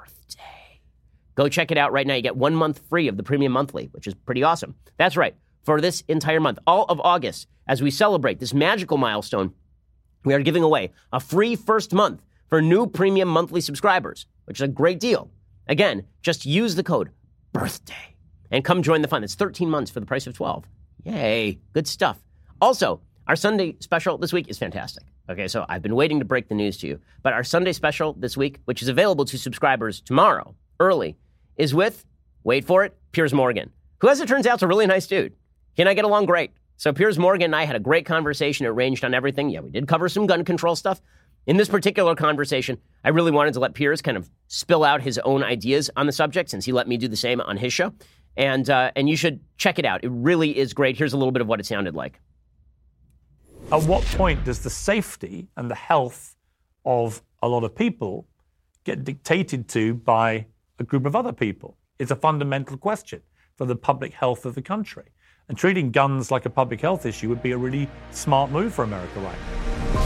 Go check it out right now. You get one month free of the premium monthly, which is pretty awesome. That's right. For this entire month, all of August, as we celebrate this magical milestone, we are giving away a free first month for new premium monthly subscribers, which is a great deal. Again, just use the code BIRTHDAY and come join the fun. It's thirteen months for the price of twelve. Yay. Good stuff. Also, our Sunday special this week is fantastic. Okay, so I've been waiting to break the news to you, but our Sunday special this week, which is available to subscribers tomorrow, early, is with, wait for it, Piers Morgan, who, as it turns out, is a really nice dude. He and I get along great. So Piers Morgan and I had a great conversation. It ranged on everything. Yeah, we did cover some gun control stuff. In this particular conversation, I really wanted to let Piers kind of spill out his own ideas on the subject, since he let me do the same on his show. And uh, and you should check it out. It really is great. Here's a little bit of what it sounded like. At what point does the safety and the health of a lot of people get dictated to by a group of other people? It's a fundamental question for the public health of the country. And treating guns like a public health issue would be a really smart move for America right now.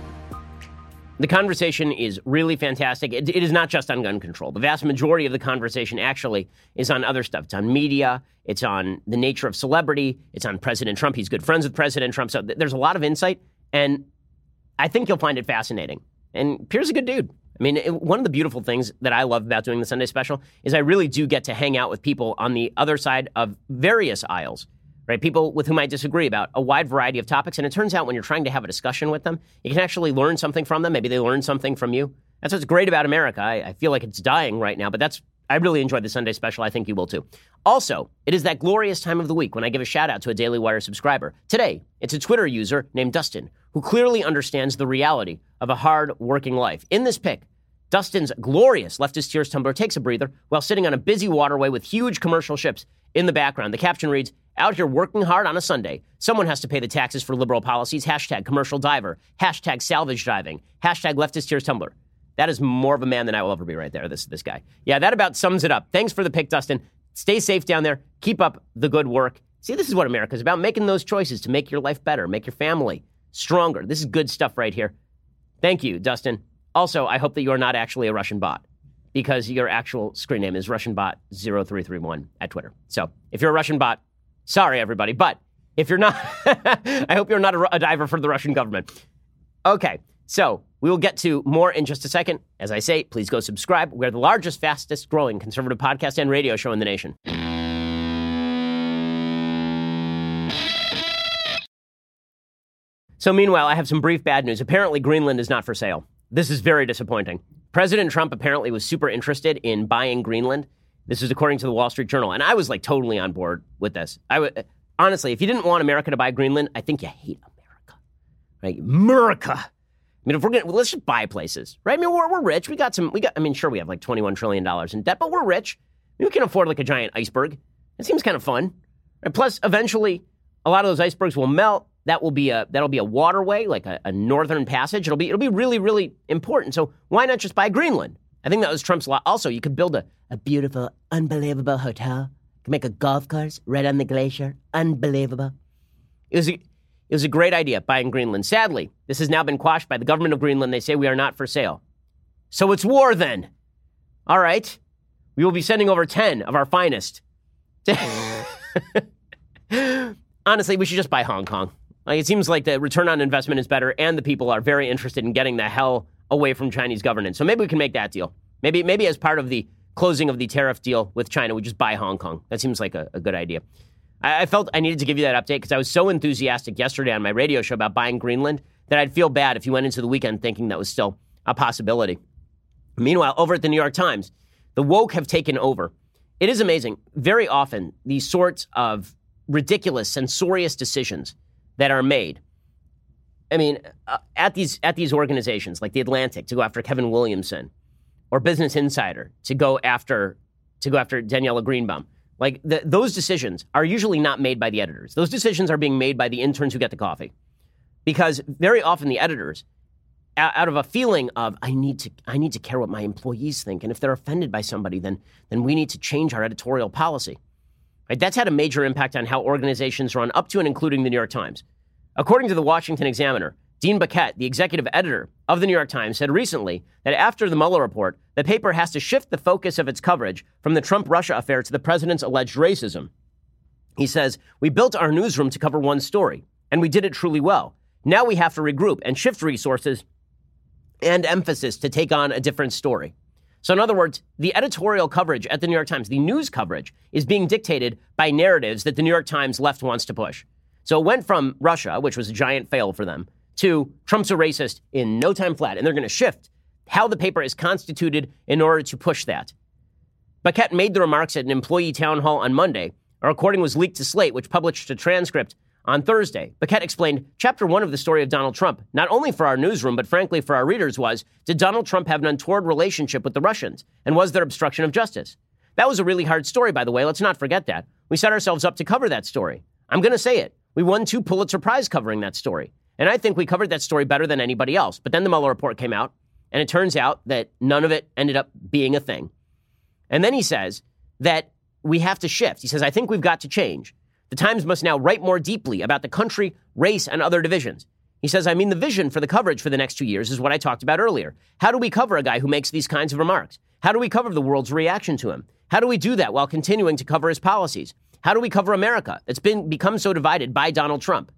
The conversation is really fantastic. It, it is not just on gun control. The vast majority of the conversation actually is on other stuff. It's on media. It's on the nature of celebrity. It's on President Trump. He's good friends with President Trump. So th- there's a lot of insight, and I think you'll find it fascinating. And Piers is a good dude. I mean, it, one of the beautiful things that I love about doing the Sunday special is I really do get to hang out with people on the other side of various aisles. Right? People with whom I disagree about a wide variety of topics. And it turns out when you're trying to have a discussion with them, you can actually learn something from them. Maybe they learn something from you. That's what's great about America. I, I feel like it's dying right now, but that's, I really enjoyed the Sunday special. I think you will too. Also, it is that glorious time of the week when I give a shout out to a Daily Wire subscriber. Today, it's a Twitter user named Dustin, who clearly understands the reality of a hard working life. In this pic, Dustin's glorious leftist tears tumbler takes a breather while sitting on a busy waterway with huge commercial ships in the background. The caption reads, "Out here working hard on a Sunday. Someone has to pay the taxes for liberal policies. Hashtag commercial diver. Hashtag salvage diving. Hashtag leftist tears tumbler." That is more of a man than I will ever be right there, this, this guy. Yeah, that about sums it up. Thanks for the pick, Dustin. Stay safe down there. Keep up the good work. See, this is what America's about, making those choices to make your life better, make your family stronger. This is good stuff right here. Thank you, Dustin. Also, I hope that you are not actually a Russian bot, because your actual screen name is Russian bot zero three three one at Twitter. So if you're a Russian bot, sorry, everybody. But if you're not, I hope you're not a, a diver for the Russian government. Okay, so we will get to more in just a second. As I say, please go subscribe. We're the largest, fastest growing conservative podcast and radio show in the nation. So meanwhile, I have some brief bad news. Apparently, Greenland is not for sale. This is very disappointing. President Trump apparently was super interested in buying Greenland. This is according to the Wall Street Journal. And I was like totally on board with this. I w- honestly, if you didn't want America to buy Greenland, I think you hate America. Right? America. I mean, if we're going to, let's just buy places, right? I mean, we're, we're rich. We got some, we got, I mean, sure, we have like twenty-one trillion dollars in debt, but we're rich. I mean, we can afford like a giant iceberg. It seems kind of fun. And plus, eventually, A lot of those icebergs will melt. That will be a that'll be a waterway, like a, a northern passage. It'll be it'll be really, really important. So why not just buy Greenland? I think that was Trump's law. Also, you could build a, a beautiful, unbelievable hotel. You could make a golf course right on the glacier. Unbelievable. It was a, it was a great idea, buying Greenland. Sadly, this has now been quashed by the government of Greenland. They say we are not for sale. So it's war then. All right. We will be sending over ten of our finest. Honestly, we should just buy Hong Kong. Like, it seems like the return on investment is better, and the people are very interested in getting the hell away from Chinese governance. So maybe we can make that deal. Maybe maybe as part of the closing of the tariff deal with China, we just buy Hong Kong. That seems like a, a good idea. I, I felt I needed to give you that update because I was so enthusiastic yesterday on my radio show about buying Greenland that I'd feel bad if you went into the weekend thinking that was still a possibility. Meanwhile, over at the New York Times, the woke have taken over. It is amazing. Very often, these sorts of ridiculous, censorious decisions that are made, I mean, uh, at these at these organizations like The Atlantic to go after Kevin Williamson, or Business Insider to go after to go after Daniela Greenbaum, like the, those decisions are usually not made by the editors. Those decisions are being made by the interns who get the coffee, because very often the editors, out of a feeling of I need to I need to care what my employees think, and if they're offended by somebody, then then we need to change our editorial policy. Right? That's had a major impact on how organizations run, up to and including the New York Times. According to the Washington Examiner, Dean Baquet, the executive editor of the New York Times, said recently that after the Mueller report, the paper has to shift the focus of its coverage from the Trump-Russia affair to the president's alleged racism. He says, "We built our newsroom to cover one story, and we did it truly well. Now we have to regroup and shift resources and emphasis to take on a different story." So in other words, the editorial coverage at the New York Times, the news coverage, is being dictated by narratives that the New York Times left wants to push. So it went from Russia, which was a giant fail for them, to Trump's a racist in no time flat. And they're going to shift how the paper is constituted in order to push that. Baquet made the remarks at an employee town hall on Monday. A recording was leaked to Slate, which published a transcript on Thursday. Baquet explained, chapter one of the story of Donald Trump, not only for our newsroom, but frankly for our readers, was, did Donald Trump have an untoward relationship with the Russians? And was there obstruction of justice? That was a really hard story, by the way. Let's not forget that. We set ourselves up to cover that story. I'm going to say it. We won two Pulitzer Prize covering that story. And I think we covered that story better than anybody else. But then the Mueller report came out, and it turns out that none of it ended up being a thing. And then he says that we have to shift. He says, I think we've got to change. The Times must now write more deeply about the country, race, and other divisions. He says, I mean, the vision for the coverage for the next two years is what I talked about earlier. How do we cover a guy who makes these kinds of remarks? How do we cover the world's reaction to him? How do we do that while continuing to cover his policies? How do we cover America that's been become so divided by Donald Trump?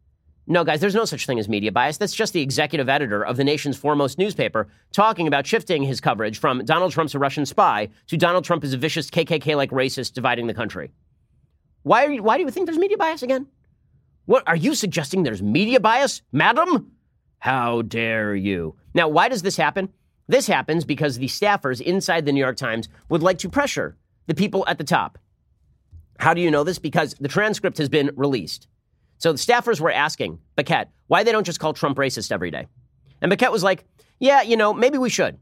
No, guys, there's no such thing as media bias. That's just the executive editor of the nation's foremost newspaper talking about shifting his coverage from Donald Trump's a Russian spy to Donald Trump is a vicious K K K-like racist dividing the country. Why are you, why do you think there's media bias again? What, are you suggesting there's media bias, madam? How dare you? Now, why does this happen? This happens because the staffers inside the New York Times would like to pressure the people at the top. How do you know this? Because the transcript has been released. So the staffers were asking Baquet why they don't just call Trump racist every day. And Baquet was like, yeah, you know, maybe we should.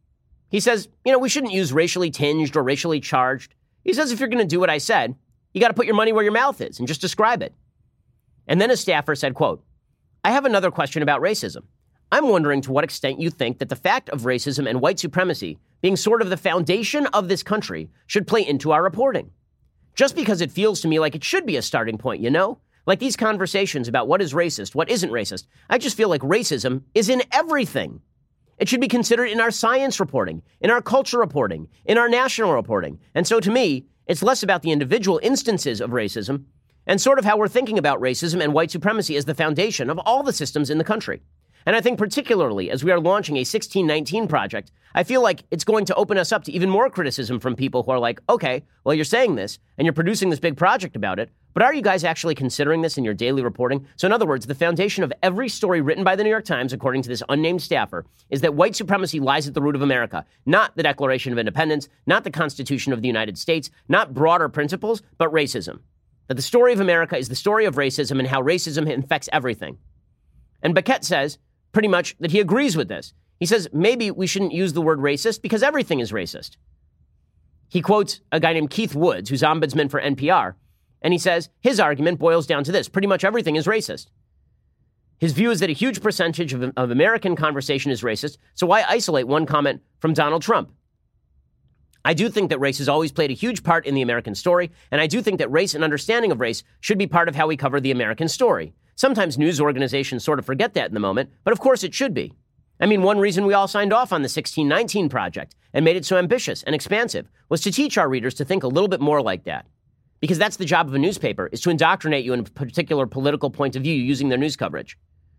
He says, you know, we shouldn't use racially tinged or racially charged. He says, if you're going to do what I said, you got to put your money where your mouth is and just describe it. And then a staffer said, quote, I have another question about racism. I'm wondering to what extent you think that the fact of racism and white supremacy being sort of the foundation of this country should play into our reporting. Just because it feels to me like it should be a starting point, you know? Like these conversations about what is racist, what isn't racist. I just feel like racism is in everything. It should be considered in our science reporting, in our culture reporting, in our national reporting. And so to me, it's less about the individual instances of racism and sort of how we're thinking about racism and white supremacy as the foundation of all the systems in the country. And I think particularly as we are launching a sixteen nineteen project, I feel like it's going to open us up to even more criticism from people who are like, okay, well, you're saying this and you're producing this big project about it, but are you guys actually considering this in your daily reporting? So in other words, the foundation of every story written by the New York Times, according to this unnamed staffer, is that white supremacy lies at the root of America, not the Declaration of Independence, not the Constitution of the United States, not broader principles, but racism. That the story of America is the story of racism and how racism infects everything. And Baquet says, pretty much, that he agrees with this. He says, maybe we shouldn't use the word racist because everything is racist. He quotes a guy named Keith Woods, who's ombudsman for N P R, And he says his argument boils down to this. Pretty much everything is racist. His view is that a huge percentage of, of American conversation is racist, so why isolate one comment from Donald Trump? I do think that race has always played a huge part in the American story, and I do think that race and understanding of race should be part of how we cover the American story. Sometimes news organizations sort of forget that in the moment, but of course it should be. I mean, one reason we all signed off on the sixteen nineteen Project and made it so ambitious and expansive was to teach our readers to think a little bit more like that. Because that's the job of a newspaper, is to indoctrinate you in a particular political point of view using their news coverage.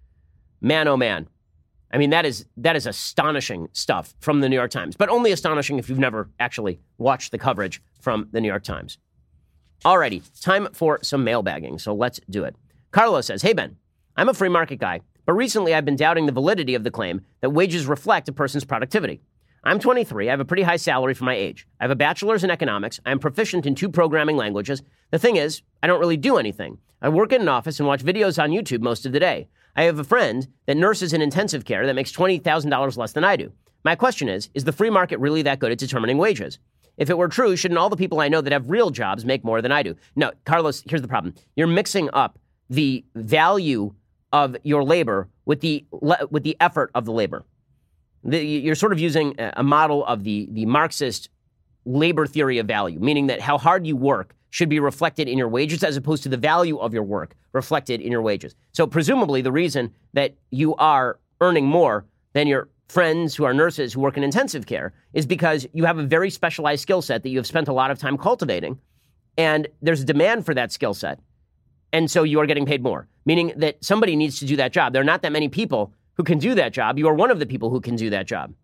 Man, oh man. I mean, that is that is astonishing stuff from the New York Times, but only astonishing if you've never actually watched the coverage from the New York Times. Alrighty, time for some mailbagging, so let's do it. Carlos says, hey, Ben, I'm a free market guy, but recently I've been doubting the validity of the claim that wages reflect a person's productivity. I'm twenty-three. I have a pretty high salary for my age. I have a bachelor's in economics. I am proficient in two programming languages. The thing is, I don't really do anything. I work in an office and watch videos on YouTube most of the day. I have a friend that nurses in intensive care that makes twenty thousand dollars less than I do. My question is, is the free market really that good at determining wages? If it were true, shouldn't all the people I know that have real jobs make more than I do? No, Carlos, here's the problem. You're mixing up the value of your labor with the with the effort of the labor. The, you're sort of using a model of the, the Marxist labor theory of value, meaning that how hard you work should be reflected in your wages as opposed to the value of your work reflected in your wages. So presumably the reason that you are earning more than your friends who are nurses who work in intensive care is because you have a very specialized skill set that you have spent a lot of time cultivating, and there's a demand for that skill set. And so you are getting paid more, meaning that somebody needs to do that job. There are not that many people who can do that job. You are one of the people who can do that job.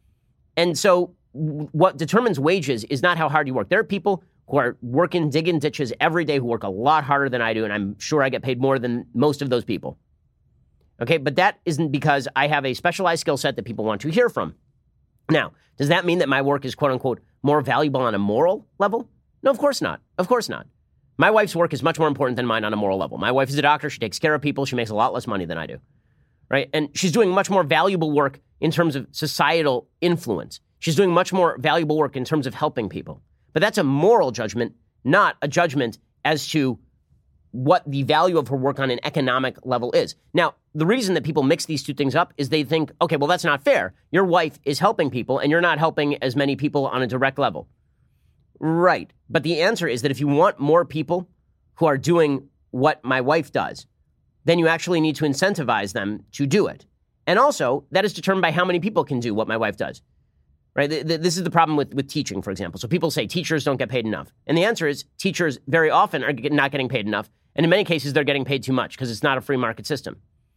And so what determines wages is not how hard you work. There are people who are working, digging ditches every day who work a lot harder than I do, and I'm sure I get paid more than most of those people. Okay, but that isn't because I have a specialized skill set that people want to hear from. Now, does that mean that my work is, quote unquote, more valuable on a moral level? No, of course not. Of course not. My wife's work is much more important than mine on a moral level. My wife is a doctor. She takes care of people. She makes a lot less money than I do. Right? And she's doing much more valuable work in terms of societal influence. She's doing much more valuable work in terms of helping people. But that's a moral judgment, not a judgment as to what the value of her work on an economic level is. Now, the reason that people mix these two things up is they think, okay, well, that's not fair. Your wife is helping people, and you're not helping as many people on a direct level. Right. But the answer is that if you want more people who are doing what my wife does, then you actually need to incentivize them to do it. And also, that is determined by how many people can do what my wife does. Right? This is the problem with, with teaching, for example. So people say teachers don't get paid enough. And the answer is teachers very often are not getting paid enough. And in many cases, they're getting paid too much because it's not a free market system.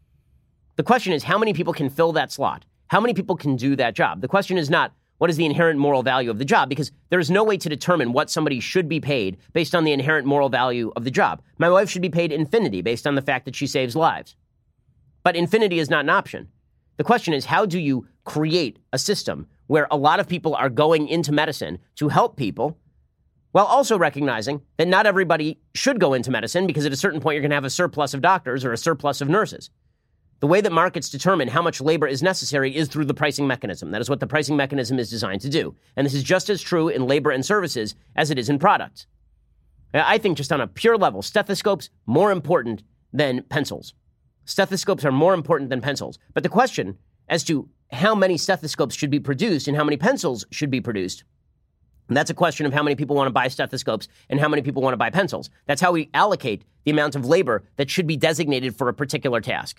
The question is, how many people can fill that slot? How many people can do that job? The question is not, what is the inherent moral value of the job? Because there is no way to determine what somebody should be paid based on the inherent moral value of the job. My wife should be paid infinity based on the fact that she saves lives. But infinity is not an option. The question is, how do you create a system where a lot of people are going into medicine to help people while also recognizing that not everybody should go into medicine because at a certain point you're going to have a surplus of doctors or a surplus of nurses. The way that markets determine how much labor is necessary is through the pricing mechanism. That is what the pricing mechanism is designed to do. And this is just as true in labor and services as it is in products. I think just on a pure level, stethoscopes more important than pencils. Stethoscopes are more important than pencils. But the question as to how many stethoscopes should be produced and how many pencils should be produced, and that's a question of how many people want to buy stethoscopes and how many people want to buy pencils. That's how we allocate the amount of labor that should be designated for a particular task.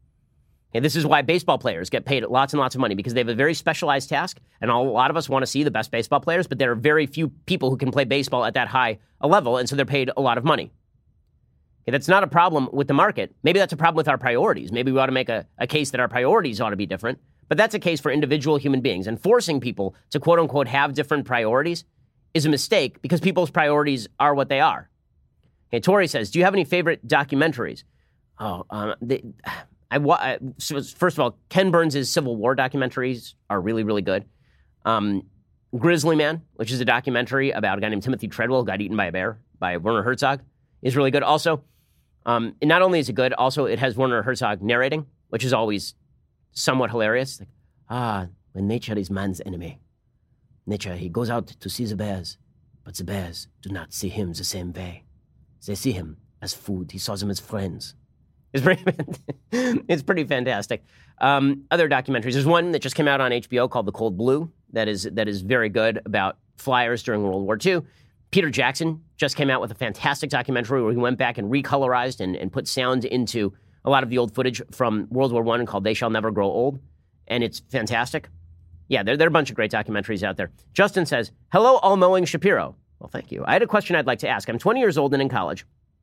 And this is why baseball players get paid lots and lots of money, because they have a very specialized task, and a lot of us want to see the best baseball players, but there are very few people who can play baseball at that high a level, and so they're paid a lot of money. Okay, that's not a problem with the market. Maybe that's a problem with our priorities. Maybe we ought to make a, a case that our priorities ought to be different, but that's a case for individual human beings. And forcing people to, quote-unquote, have different priorities is a mistake because people's priorities are what they are. Okay, Tori says, do you have any favorite documentaries? Oh, um, they... I, I, first of all, Ken Burns' Civil War documentaries are really, really good. Um, Grizzly Man, which is a documentary about a guy named Timothy Treadwell who got eaten by a bear by Werner Herzog, is really good. Also, um, and not only is it good, also it has Werner Herzog narrating, which is always somewhat hilarious. Like, ah, when nature is man's enemy. Nature, he goes out to see the bears, but the bears do not see him the same way. They see him as food. He saw them as friends. It's pretty, it's pretty fantastic. Um, other documentaries. There's one that just came out on H B O called The Cold Blue that is that is very good about flyers during World War Two. Peter Jackson just came out with a fantastic documentary where he went back and recolorized and, and put sound into a lot of the old footage from World War One called They Shall Never Grow Old. And it's fantastic. Yeah, there, there are a bunch of great documentaries out there. Justin says, hello, all-knowing Shapiro. Well, thank you. I had a question I'd like to ask. I'm twenty years old and in college.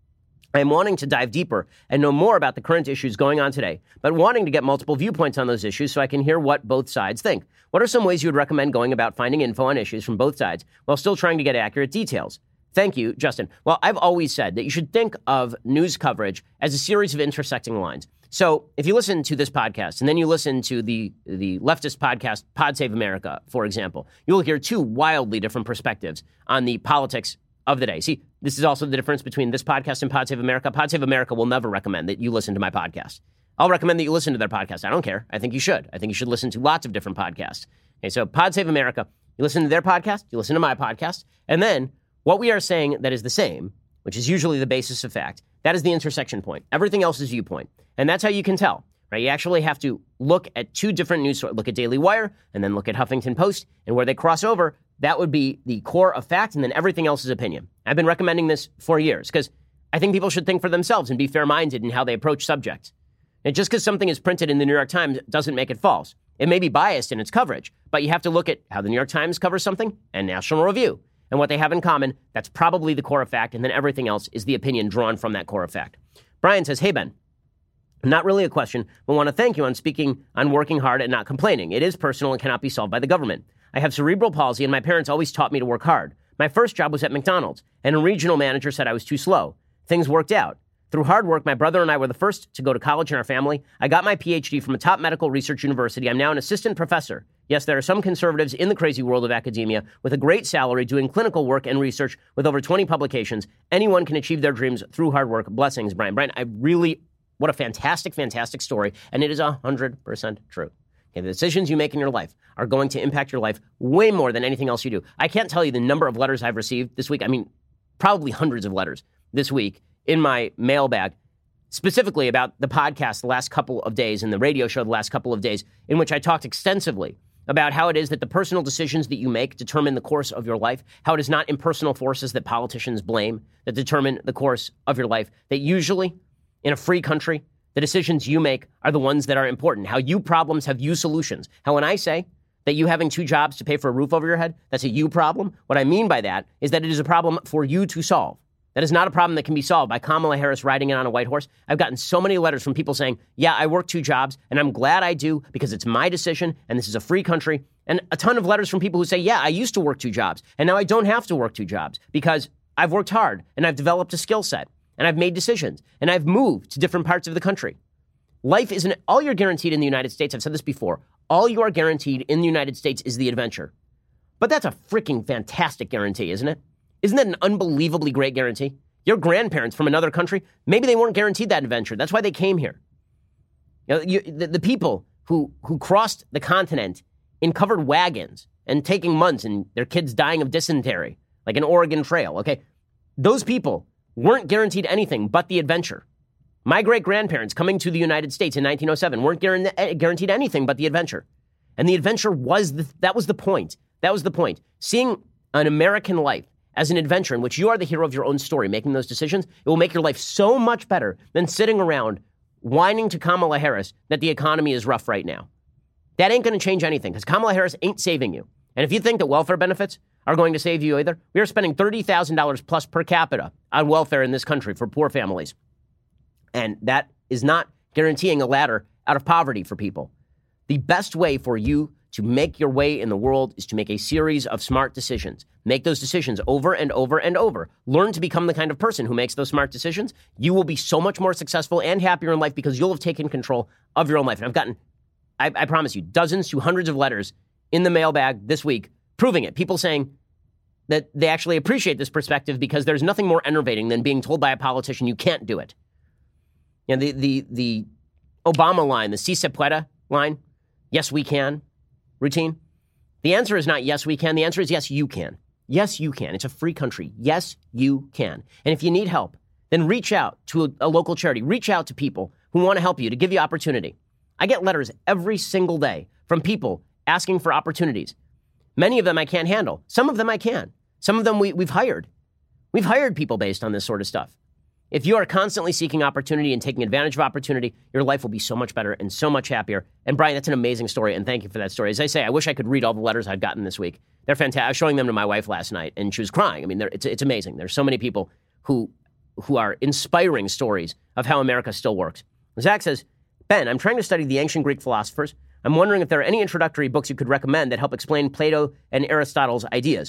I am wanting to dive deeper and know more about the current issues going on today, but wanting to get multiple viewpoints on those issues so I can hear what both sides think. What are some ways you would recommend going about finding info on issues from both sides while still trying to get accurate details? Thank you, Justin. Well, I've always said that you should think of news coverage as a series of intersecting lines. So if you listen to this podcast and then you listen to the, the leftist podcast, Pod Save America, for example, you'll hear two wildly different perspectives on the politics of the day. See, this is also the difference between this podcast and Pod Save America. Pod Save America will never recommend that you listen to my podcast. I'll recommend that you listen to their podcast. I don't care. I think you should. I think you should listen to lots of different podcasts. Okay, so Pod Save America, you listen to their podcast, you listen to my podcast, and then what we are saying that is the same, which is usually the basis of fact, that is the intersection point. Everything else is viewpoint. And that's how you can tell, right? You actually have to look at two different news sources, look at Daily Wire, and then look at Huffington Post, and where they cross over, that would be the core of fact, and then everything else is opinion. I've been recommending this for years because I think people should think for themselves and be fair-minded in how they approach subjects. And just because something is printed in the New York Times doesn't make it false. It may be biased in its coverage, but you have to look at how the New York Times covers something and National Review. And what they have in common, that's probably the core of fact, and then everything else is the opinion drawn from that core of fact. Brian says, hey, Ben, not really a question, but want to thank you on speaking on working hard and not complaining. It is personal and cannot be solved by the government. I have cerebral palsy, and my parents always taught me to work hard. My first job was at McDonald's, and a regional manager said I was too slow. Things worked out. Through hard work, my brother and I were the first to go to college in our family. I got my P H D from a top medical research university. I'm now an assistant professor. Yes, there are some conservatives in the crazy world of academia with a great salary doing clinical work and research with over twenty publications. Anyone can achieve their dreams through hard work. Blessings, Brian. Brian, I really, what a fantastic, fantastic story. And it is one hundred percent true. Okay, the decisions you make in your life are going to impact your life way more than anything else you do. I can't tell you the number of letters I've received this week. I mean, probably hundreds of letters this week in my mailbag, specifically about the podcast the last couple of days and the radio show the last couple of days, in which I talked extensively about how it is that the personal decisions that you make determine the course of your life, how it is not impersonal forces that politicians blame that determine the course of your life, that usually in a free country, the decisions you make are the ones that are important, how you problems have you solutions. How when I say that you having two jobs to pay for a roof over your head, that's a you problem, what I mean by that is that it is a problem for you to solve. That is not a problem that can be solved by Kamala Harris riding in on a white horse. I've gotten so many letters from people saying, yeah, I work two jobs, and I'm glad I do because it's my decision, and this is a free country. And a ton of letters from people who say, yeah, I used to work two jobs, and now I don't have to work two jobs because I've worked hard, and I've developed a skill set, and I've made decisions, and I've moved to different parts of the country. Life isn't all you're guaranteed in the United States. I've said this before. All you are guaranteed in the United States is the adventure. But that's a freaking fantastic guarantee, isn't it? Isn't that an unbelievably great guarantee? Your grandparents from another country, maybe they weren't guaranteed that adventure. That's why they came here. You know, you, the, the people who, who crossed the continent in covered wagons and taking months and their kids dying of dysentery, like an Oregon Trail, okay? Those people weren't guaranteed anything but the adventure. My great-grandparents coming to the United States in nineteen oh seven weren't guaranteed anything but the adventure. And the adventure was, the, that was the point. That was the point. Seeing an American life as an adventure in which you are the hero of your own story, making those decisions, it will make your life so much better than sitting around whining to Kamala Harris that the economy is rough right now. That ain't going to change anything because Kamala Harris ain't saving you. And if you think that welfare benefits are going to save you either, we are spending thirty thousand dollars plus per capita on welfare in this country for poor families. And that is not guaranteeing a ladder out of poverty for people. The best way for you to make your way in the world is to make a series of smart decisions. Make those decisions over and over and over. Learn to become the kind of person who makes those smart decisions. You will be so much more successful and happier in life because you'll have taken control of your own life. And I've gotten, I, I promise you, dozens to hundreds of letters in the mailbag this week proving it. People saying that they actually appreciate this perspective because there's nothing more enervating than being told by a politician you can't do it. You know, the, the, the Obama line, the si se puede line, yes, we can, routine. The answer is not yes, we can. The answer is yes, you can. Yes, you can. It's a free country. Yes, you can. And if you need help, then reach out to a, a local charity. Reach out to people who want to help you, to give you opportunity. I get letters every single day from people asking for opportunities. Many of them I can't handle. Some of them I can. Some of them we, we've hired. We've hired people based on this sort of stuff. If you are constantly seeking opportunity and taking advantage of opportunity, your life will be so much better and so much happier. And Brian, that's an amazing story, and thank you for that story. As I say, I wish I could read all the letters I've gotten this week. They're fantastic. I was showing them to my wife last night, and she was crying. I mean, it's, it's amazing. There's so many people who, who are inspiring stories of how America still works. Zach says, Ben, I'm trying to study the ancient Greek philosophers. I'm wondering if there are any introductory books you could recommend that help explain Plato and Aristotle's ideas.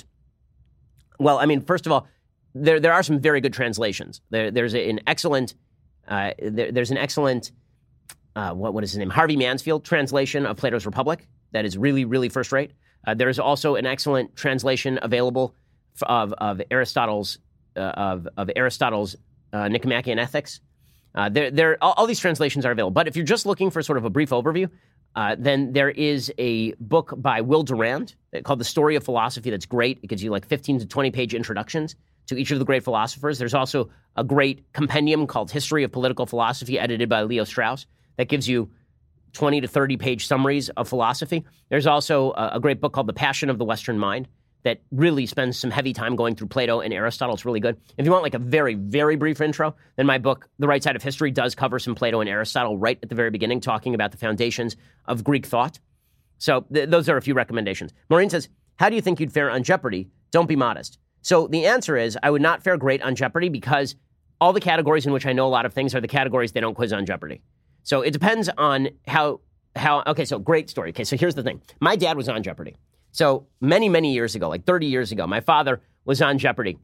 Well, I mean, first of all, There, there are some very good translations. There, there's an excellent, uh, there, there's an excellent, uh, what, what is his name? Harvey Mansfield translation of Plato's Republic that is really, really first rate. Uh, there's also an excellent translation available of of Aristotle's uh, of of Aristotle's uh, Nicomachean Ethics. Uh, there, there, all, all these translations are available. But if you're just looking for sort of a brief overview, uh, then there is a book by Will Durant called The Story of Philosophy that's great. It gives you like fifteen to twenty page introductions to each of the great philosophers. There's also a great compendium called History of Political Philosophy, edited by Leo Strauss, that gives you twenty to thirty page summaries of philosophy. There's also a, a great book called The Passion of the Western Mind that really spends some heavy time going through Plato and Aristotle. It's really good. If you want like a very, very brief intro, then my book, The Right Side of History, does cover some Plato and Aristotle right at the very beginning, talking about the foundations of Greek thought. So th- those are a few recommendations. Maureen says, how do you think you'd fare on Jeopardy? Don't be modest. So the answer is I would not fare great on Jeopardy because all the categories in which I know a lot of things are the categories they don't quiz on Jeopardy. So it depends on how, how, okay, so great story. Okay, so here's the thing. My dad was on Jeopardy. So many, many years ago, like thirty years ago, my father was on Jeopardy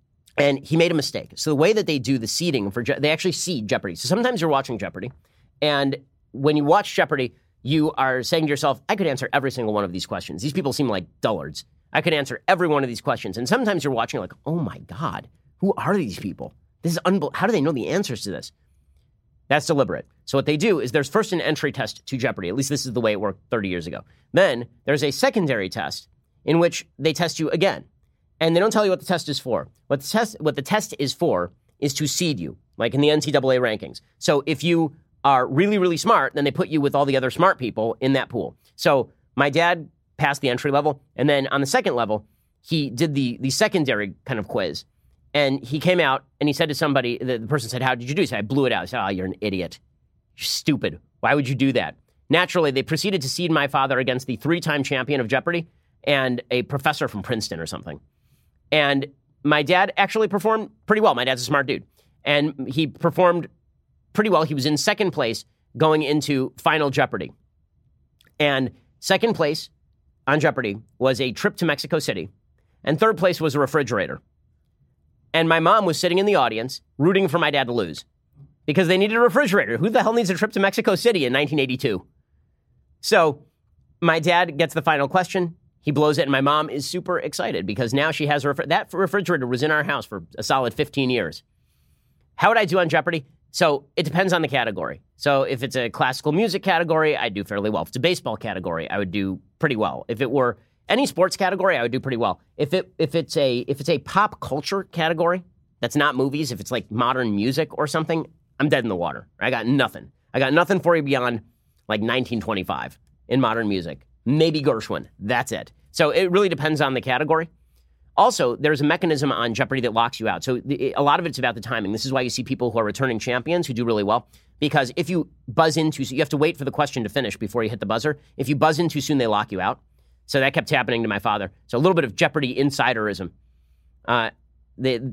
and he made a mistake. So the way that they do the seeding for, Je- they actually seed Jeopardy. So sometimes you're watching Jeopardy and when you watch Jeopardy, you are saying to yourself, I could answer every single one of these questions. These people seem like dullards. I could answer every one of these questions. And sometimes you're watching like, oh my God, who are these people? This is unbelievable. How do they know the answers to this? That's deliberate. So what they do is there's first an entry test to Jeopardy. At least this is the way it worked thirty years ago. Then there's a secondary test in which they test you again. And they don't tell you what the test is for. What the test, what the test is for is to seed you, like in the N C double A rankings. So if you are really, really smart, then they put you with all the other smart people in that pool. So my dad passed the entry level. And then on the second level, he did the the secondary kind of quiz. And he came out and he said to somebody, the, the person said, how did you do? He said, I blew it out. He said, oh, you're an idiot. You're stupid. Why would you do that? Naturally, they proceeded to seed my father against the three-time champion of Jeopardy and a professor from Princeton or something. And my dad actually performed pretty well. My dad's a smart dude. And he performed pretty well. He was in second place going into Final Jeopardy. And second place on Jeopardy was a trip to Mexico City. And third place was a refrigerator. And my mom was sitting in the audience rooting for my dad to lose because they needed a refrigerator. Who the hell needs a trip to Mexico City in nineteen eighty-two? So my dad gets the final question. He blows it. And my mom is super excited because now she has a ref- that refrigerator was in our house for a solid fifteen years. How would I do on Jeopardy? So it depends on the category. So if it's a classical music category, I'd do fairly well. If it's a baseball category, I would do pretty well. If it were any sports category, I would do pretty well. If it if it's a if it's a pop culture category, that's not movies, if it's like modern music or something, I'm dead in the water. I got nothing. I got nothing for you beyond like nineteen twenty-five in modern music. Maybe Gershwin. That's it. So it really depends on the category. Also, there's a mechanism on Jeopardy that locks you out. So the, a lot of it's about the timing. This is why you see people who are returning champions who do really well. Because if you buzz in too soon, you have to wait for the question to finish before you hit the buzzer. If you buzz in too soon, they lock you out. So that kept happening to my father. So a little bit of Jeopardy insiderism. Uh, the,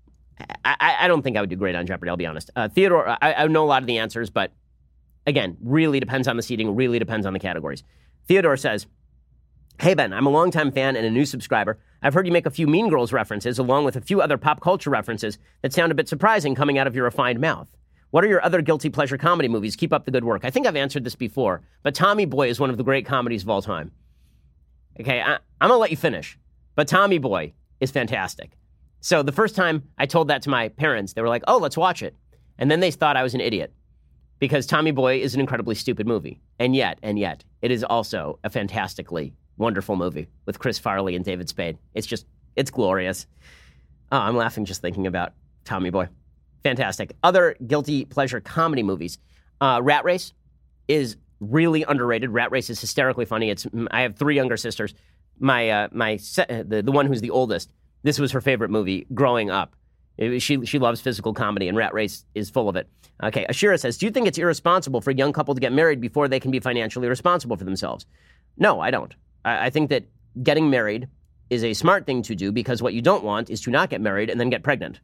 I, I don't think I would do great on Jeopardy, I'll be honest. Uh, Theodore, I, I know a lot of the answers, but again, really depends on the seating, really depends on the categories. Theodore says, hey, Ben, I'm a longtime fan and a new subscriber. I've heard you make a few Mean Girls references along with a few other pop culture references that sound a bit surprising coming out of your refined mouth. What are your other guilty pleasure comedy movies? Keep up the good work. I think I've answered this before, but Tommy Boy is one of the great comedies of all time. Okay, I, I'm going to let you finish, but Tommy Boy is fantastic. So the first time I told that to my parents, they were like, oh, let's watch it. And then they thought I was an idiot because Tommy Boy is an incredibly stupid movie. And yet, and yet, it is also a fantastically wonderful movie with Chris Farley and David Spade. It's just, it's glorious. Oh, I'm laughing just thinking about Tommy Boy. Fantastic. Other guilty pleasure comedy movies. Uh, Rat Race is really underrated. Rat Race is hysterically funny. It's I have three younger sisters. My uh, my the the one who's the oldest. This was her favorite movie growing up. It, she she loves physical comedy, and Rat Race is full of it. Okay, Ashira says, do you think it's irresponsible for a young couple to get married before they can be financially responsible for themselves? No, I don't. I, I think that getting married is a smart thing to do because what you don't want is to not get married and then get pregnant.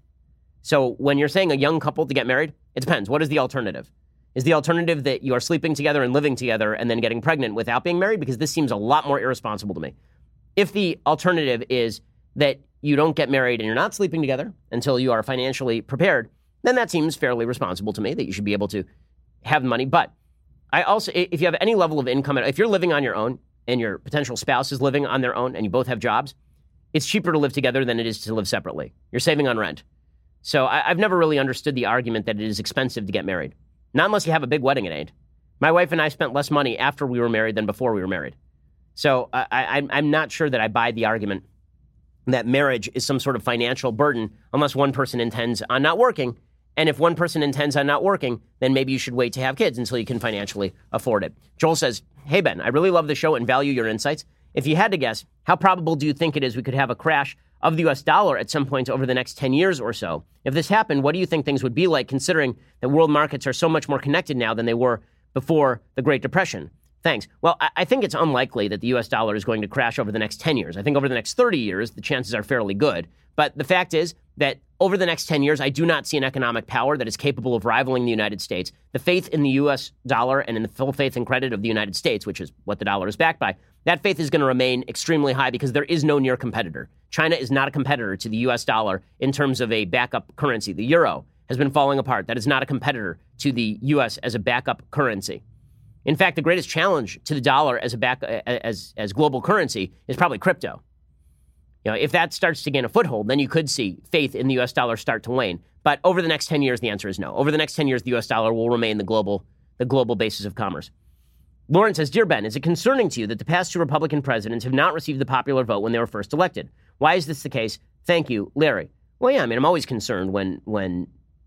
So when you're saying a young couple to get married, it depends. What is the alternative? Is the alternative that you are sleeping together and living together and then getting pregnant without being married? Because this seems a lot more irresponsible to me. If the alternative is that you don't get married and you're not sleeping together until you are financially prepared, then that seems fairly responsible to me, that you should be able to have money. But I also, if you have any level of income, if you're living on your own and your potential spouse is living on their own and you both have jobs, it's cheaper to live together than it is to live separately. You're saving on rent. So I, I've never really understood the argument that it is expensive to get married. Not unless you have a big wedding, it ain't. My wife and I spent less money after we were married than before we were married. So I, I, I'm not sure that I buy the argument that marriage is some sort of financial burden unless one person intends on not working. And if one person intends on not working, then maybe you should wait to have kids until you can financially afford it. Joel says, hey, Ben, I really love the show and value your insights. If you had to guess, how probable do you think it is we could have a crash of the U S dollar at some point over the next ten years or so? If this happened, what do you think things would be like, considering that world markets are so much more connected now than they were before the Great Depression? Thanks. Well, I think it's unlikely that the U S dollar is going to crash over the next ten years. I think over the next thirty years, the chances are fairly good. But the fact is that over the next ten years, I do not see an economic power that is capable of rivaling the United States. The faith in the U S dollar and in the full faith and credit of the United States, which is what the dollar is backed by, that faith is going to remain extremely high because there is no near competitor. China is not a competitor to the U S dollar in terms of a backup currency. The euro has been falling apart. That is not a competitor to the U S as a backup currency. In fact, the greatest challenge to the dollar as a back as as global currency is probably crypto. You know, if that starts to gain a foothold, then you could see faith in the U S dollar start to wane. But over the next ten years, the answer is no. Over the next ten years, the U S dollar will remain the global the global basis of commerce. Lauren says, Dear Ben, is it concerning to you that the past two Republican presidents have not received the popular vote when they were first elected? Why is this the case? Thank you, Larry. Well, yeah, I mean, I'm always concerned when when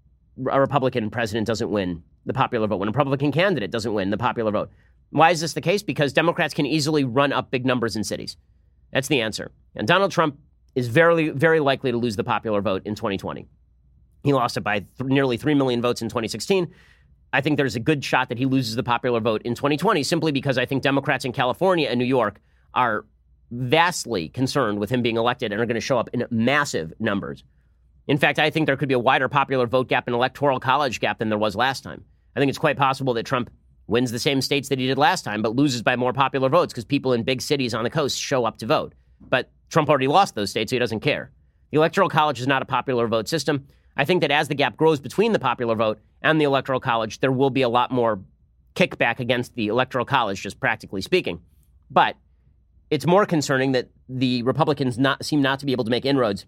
a Republican president doesn't win the popular vote, when a Republican candidate doesn't win the popular vote. Why is this the case? Because Democrats can easily run up big numbers in cities. That's the answer. And Donald Trump is very, very likely to lose the popular vote in twenty twenty. He lost it by th- nearly three million votes in twenty sixteen. I think there's a good shot that he loses the popular vote in twenty twenty simply because I think Democrats in California and New York are vastly concerned with him being elected and are going to show up in massive numbers. In fact, I think there could be a wider popular vote gap and electoral college gap than there was last time. I think it's quite possible that Trump wins the same states that he did last time, but loses by more popular votes because people in big cities on the coast show up to vote. But Trump already lost those states, so he doesn't care. The electoral college is not a popular vote system. I think that as the gap grows between the popular vote and the electoral college, there will be a lot more kickback against the electoral college, just practically speaking. But it's more concerning that the Republicans not, seem not to be able to make inroads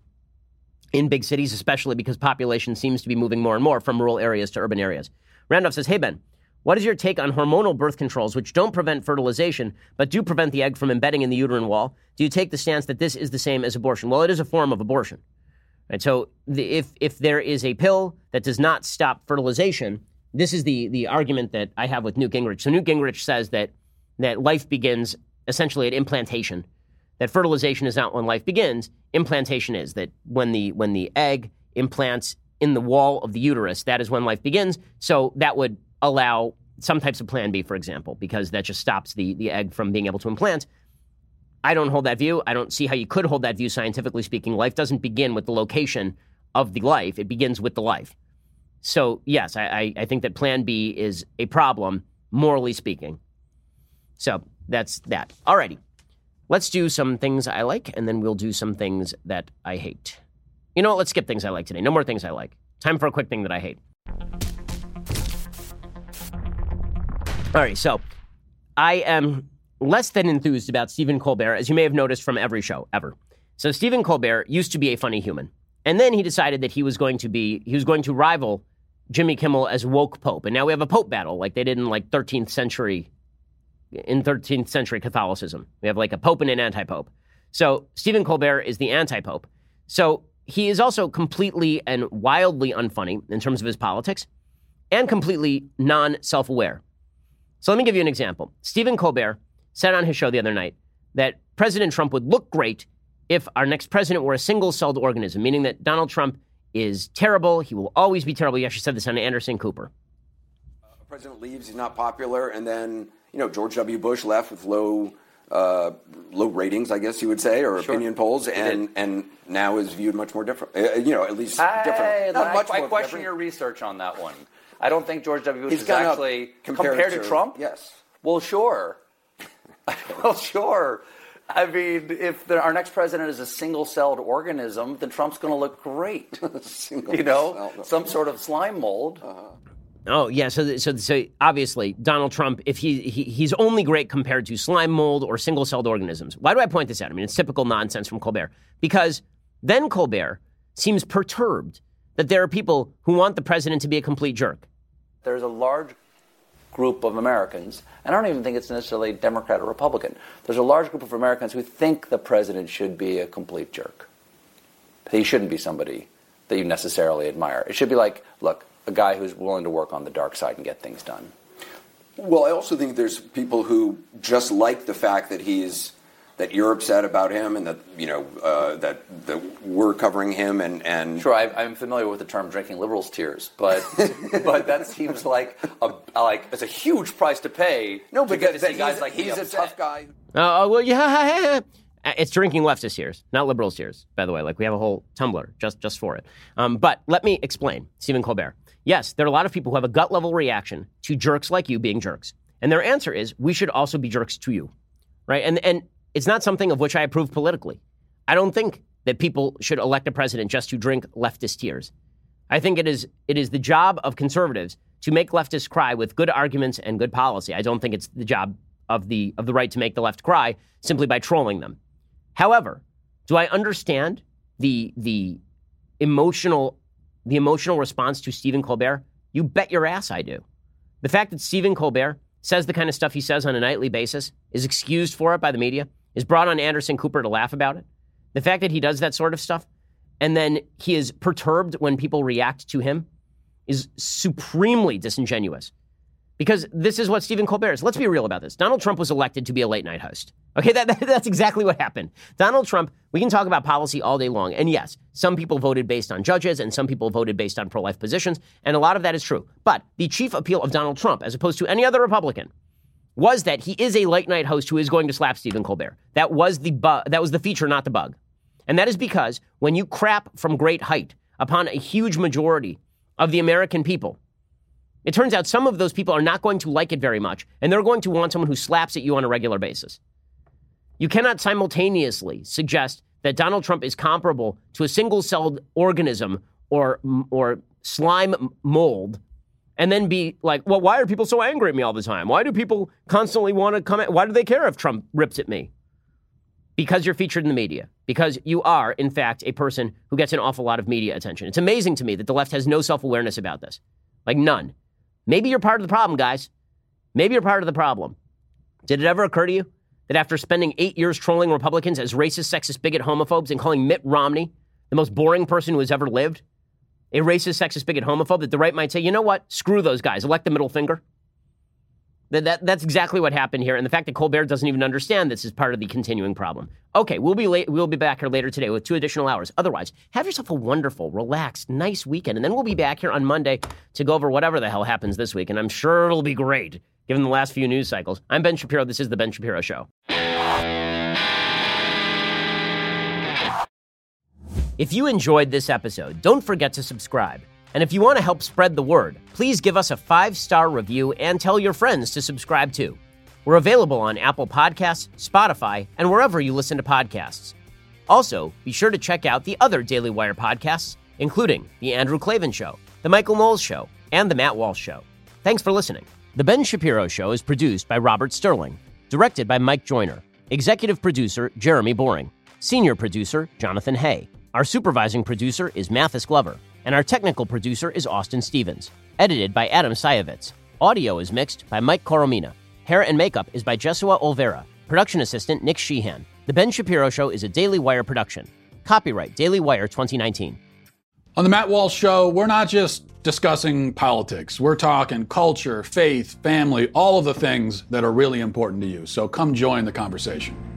in big cities, especially because population seems to be moving more and more from rural areas to urban areas. Randolph says, hey, Ben, what is your take on hormonal birth controls, which don't prevent fertilization, but do prevent the egg from embedding in the uterine wall? Do you take the stance that this is the same as abortion? Well, it is a form of abortion. Right? So the, if if there is a pill that does not stop fertilization, this is the, the argument that I have with Newt Gingrich. So Newt Gingrich says that that life begins essentially at implantation, that fertilization is not when life begins. Implantation is, that when the when the egg implants in the wall of the uterus, that is when life begins. So that would allow some types of Plan B, for example, because that just stops the, the egg from being able to implant. I don't hold that view. I don't see how you could hold that view, scientifically speaking. Life doesn't begin with the location of the life. It begins with the life. So, yes, I, I, I think that Plan B is a problem, morally speaking. So that's that. All righty. Let's do some things I like, and then we'll do some things that I hate. You know what? Let's skip things I like today. No more things I like. Time for a quick thing that I hate. All right, so I am less than enthused about Stephen Colbert, as you may have noticed from every show ever. So Stephen Colbert used to be a funny human, and then he decided that he was going to be he was going to rival Jimmy Kimmel as woke pope, and now we have a pope battle like they did in like thirteenth century in thirteenth century Catholicism. We have like a pope and an anti-pope. So Stephen Colbert is the anti-pope. So he is also completely and wildly unfunny in terms of his politics and completely non-self-aware. So let me give you an example. Stephen Colbert said on his show the other night that President Trump would look great if our next president were a single-celled organism, meaning that Donald Trump is terrible. He will always be terrible. He actually said this on Anderson Cooper. A president leaves, he's not popular, and then, you know, George W. Bush left with low uh, low ratings, I guess you would say, or sure. opinion polls, and, and now is viewed much more different, uh, you know, at least I, different. Not I, much I more question different. Your research on that one. I don't think George W. Bush He's is actually compared, compared to, to Trump. Yes. Well, sure. well, sure. I mean, if the, our next president is a single-celled organism, then Trump's going to look great. you know, some sort of slime mold. Uh-huh. Oh, yeah. So, so, so obviously, Donald Trump, if he, he he's only great compared to slime mold or single-celled organisms. Why do I point this out? I mean, it's typical nonsense from Colbert. Because then Colbert seems perturbed that there are people who want the president to be a complete jerk. There's a large group of Americans, and I don't even think it's necessarily Democrat or Republican. There's a large group of Americans who think the president should be a complete jerk. He shouldn't be somebody that you necessarily admire. It should be like, look, a guy who's willing to work on the dark side and get things done. Well, I also think there's people who just like the fact that he's that you're upset about him and that, you know, uh, that, that we're covering him and... and Sure, I, I'm familiar with the term drinking liberals' tears, but but that seems like a, like it's a huge price to pay no, to get to see guys like he's a tough guy. Oh, uh, well, yeah, it's drinking leftist tears, not liberals' tears, by the way. Like, we have a whole Tumblr just, just for it. Um, but let me explain, Stephen Colbert. Yes, there are a lot of people who have a gut-level reaction to jerks like you being jerks. And their answer is, we should also be jerks to you, right? And and... It's not something of which I approve politically. I don't think that people should elect a president just to drink leftist tears. I think it is it is the job of conservatives to make leftists cry with good arguments and good policy. I don't think it's the job of the of the right to make the left cry simply by trolling them. However, do I understand the the emotional the emotional response to Stephen Colbert? You bet your ass I do. The fact that Stephen Colbert says the kind of stuff he says on a nightly basis, is excused for it by the media, is brought on Anderson Cooper to laugh about it. The fact that he does that sort of stuff, and then he is perturbed when people react to him, is supremely disingenuous. Because this is what Stephen Colbert is. Let's be real about this. Donald Trump was elected to be a late-night host. Okay, that, that, that's exactly what happened. Donald Trump, we can talk about policy all day long. And yes, some people voted based on judges, and some people voted based on pro-life positions, and a lot of that is true. But the chief appeal of Donald Trump, as opposed to any other Republican, was that he is a late-night host who is going to slap Stephen Colbert. That was the bu- that was the feature, not the bug. And that is because when you crap from great height upon a huge majority of the American people, it turns out some of those people are not going to like it very much, and they're going to want someone who slaps at you on a regular basis. You cannot simultaneously suggest that Donald Trump is comparable to a single-celled organism or or slime mold, and then be like, well, why are people so angry at me all the time? Why do people constantly want to come at, why do they care if Trump rips at me? Because you're featured in the media. Because you are, in fact, a person who gets an awful lot of media attention. It's amazing to me that the left has no self-awareness about this. Like, none. Maybe you're part of the problem, guys. Maybe you're part of the problem. Did it ever occur to you that after spending eight years trolling Republicans as racist, sexist, bigot, homophobes and calling Mitt Romney the most boring person who has ever lived, a racist, sexist, bigot, homophobe, that the right might say, you know what, screw those guys, elect the middle finger? That, that, that's exactly what happened here, and the fact that Colbert doesn't even understand this is part of the continuing problem. Okay, we'll be late, we'll be back here later today with two additional hours. Otherwise, have yourself a wonderful, relaxed, nice weekend, and then we'll be back here on Monday to go over whatever the hell happens this week, and I'm sure it'll be great, given the last few news cycles. I'm Ben Shapiro. This is The Ben Shapiro Show. If you enjoyed this episode, don't forget to subscribe. And if you want to help spread the word, please give us a five-star review and tell your friends to subscribe too. We're available on Apple Podcasts, Spotify, and wherever you listen to podcasts. Also, be sure to check out the other Daily Wire podcasts, including The Andrew Klavan Show, The Michael Knowles Show, and The Matt Walsh Show. Thanks for listening. The Ben Shapiro Show is produced by Robert Sterling, directed by Mike Joyner, executive producer Jeremy Boring, senior producer Jonathan Hay. Our supervising producer is Mathis Glover, and our technical producer is Austin Stevens. Edited by Adam Sayevitz. Audio is mixed by Mike Coromina. Hair and makeup is by Jesua Olvera. Production assistant Nick Sheehan. The Ben Shapiro Show is a Daily Wire production. Copyright Daily Wire twenty nineteen. On the Matt Walsh Show, we're not just discussing politics. We're talking culture, faith, family, all of the things that are really important to you. So come join the conversation.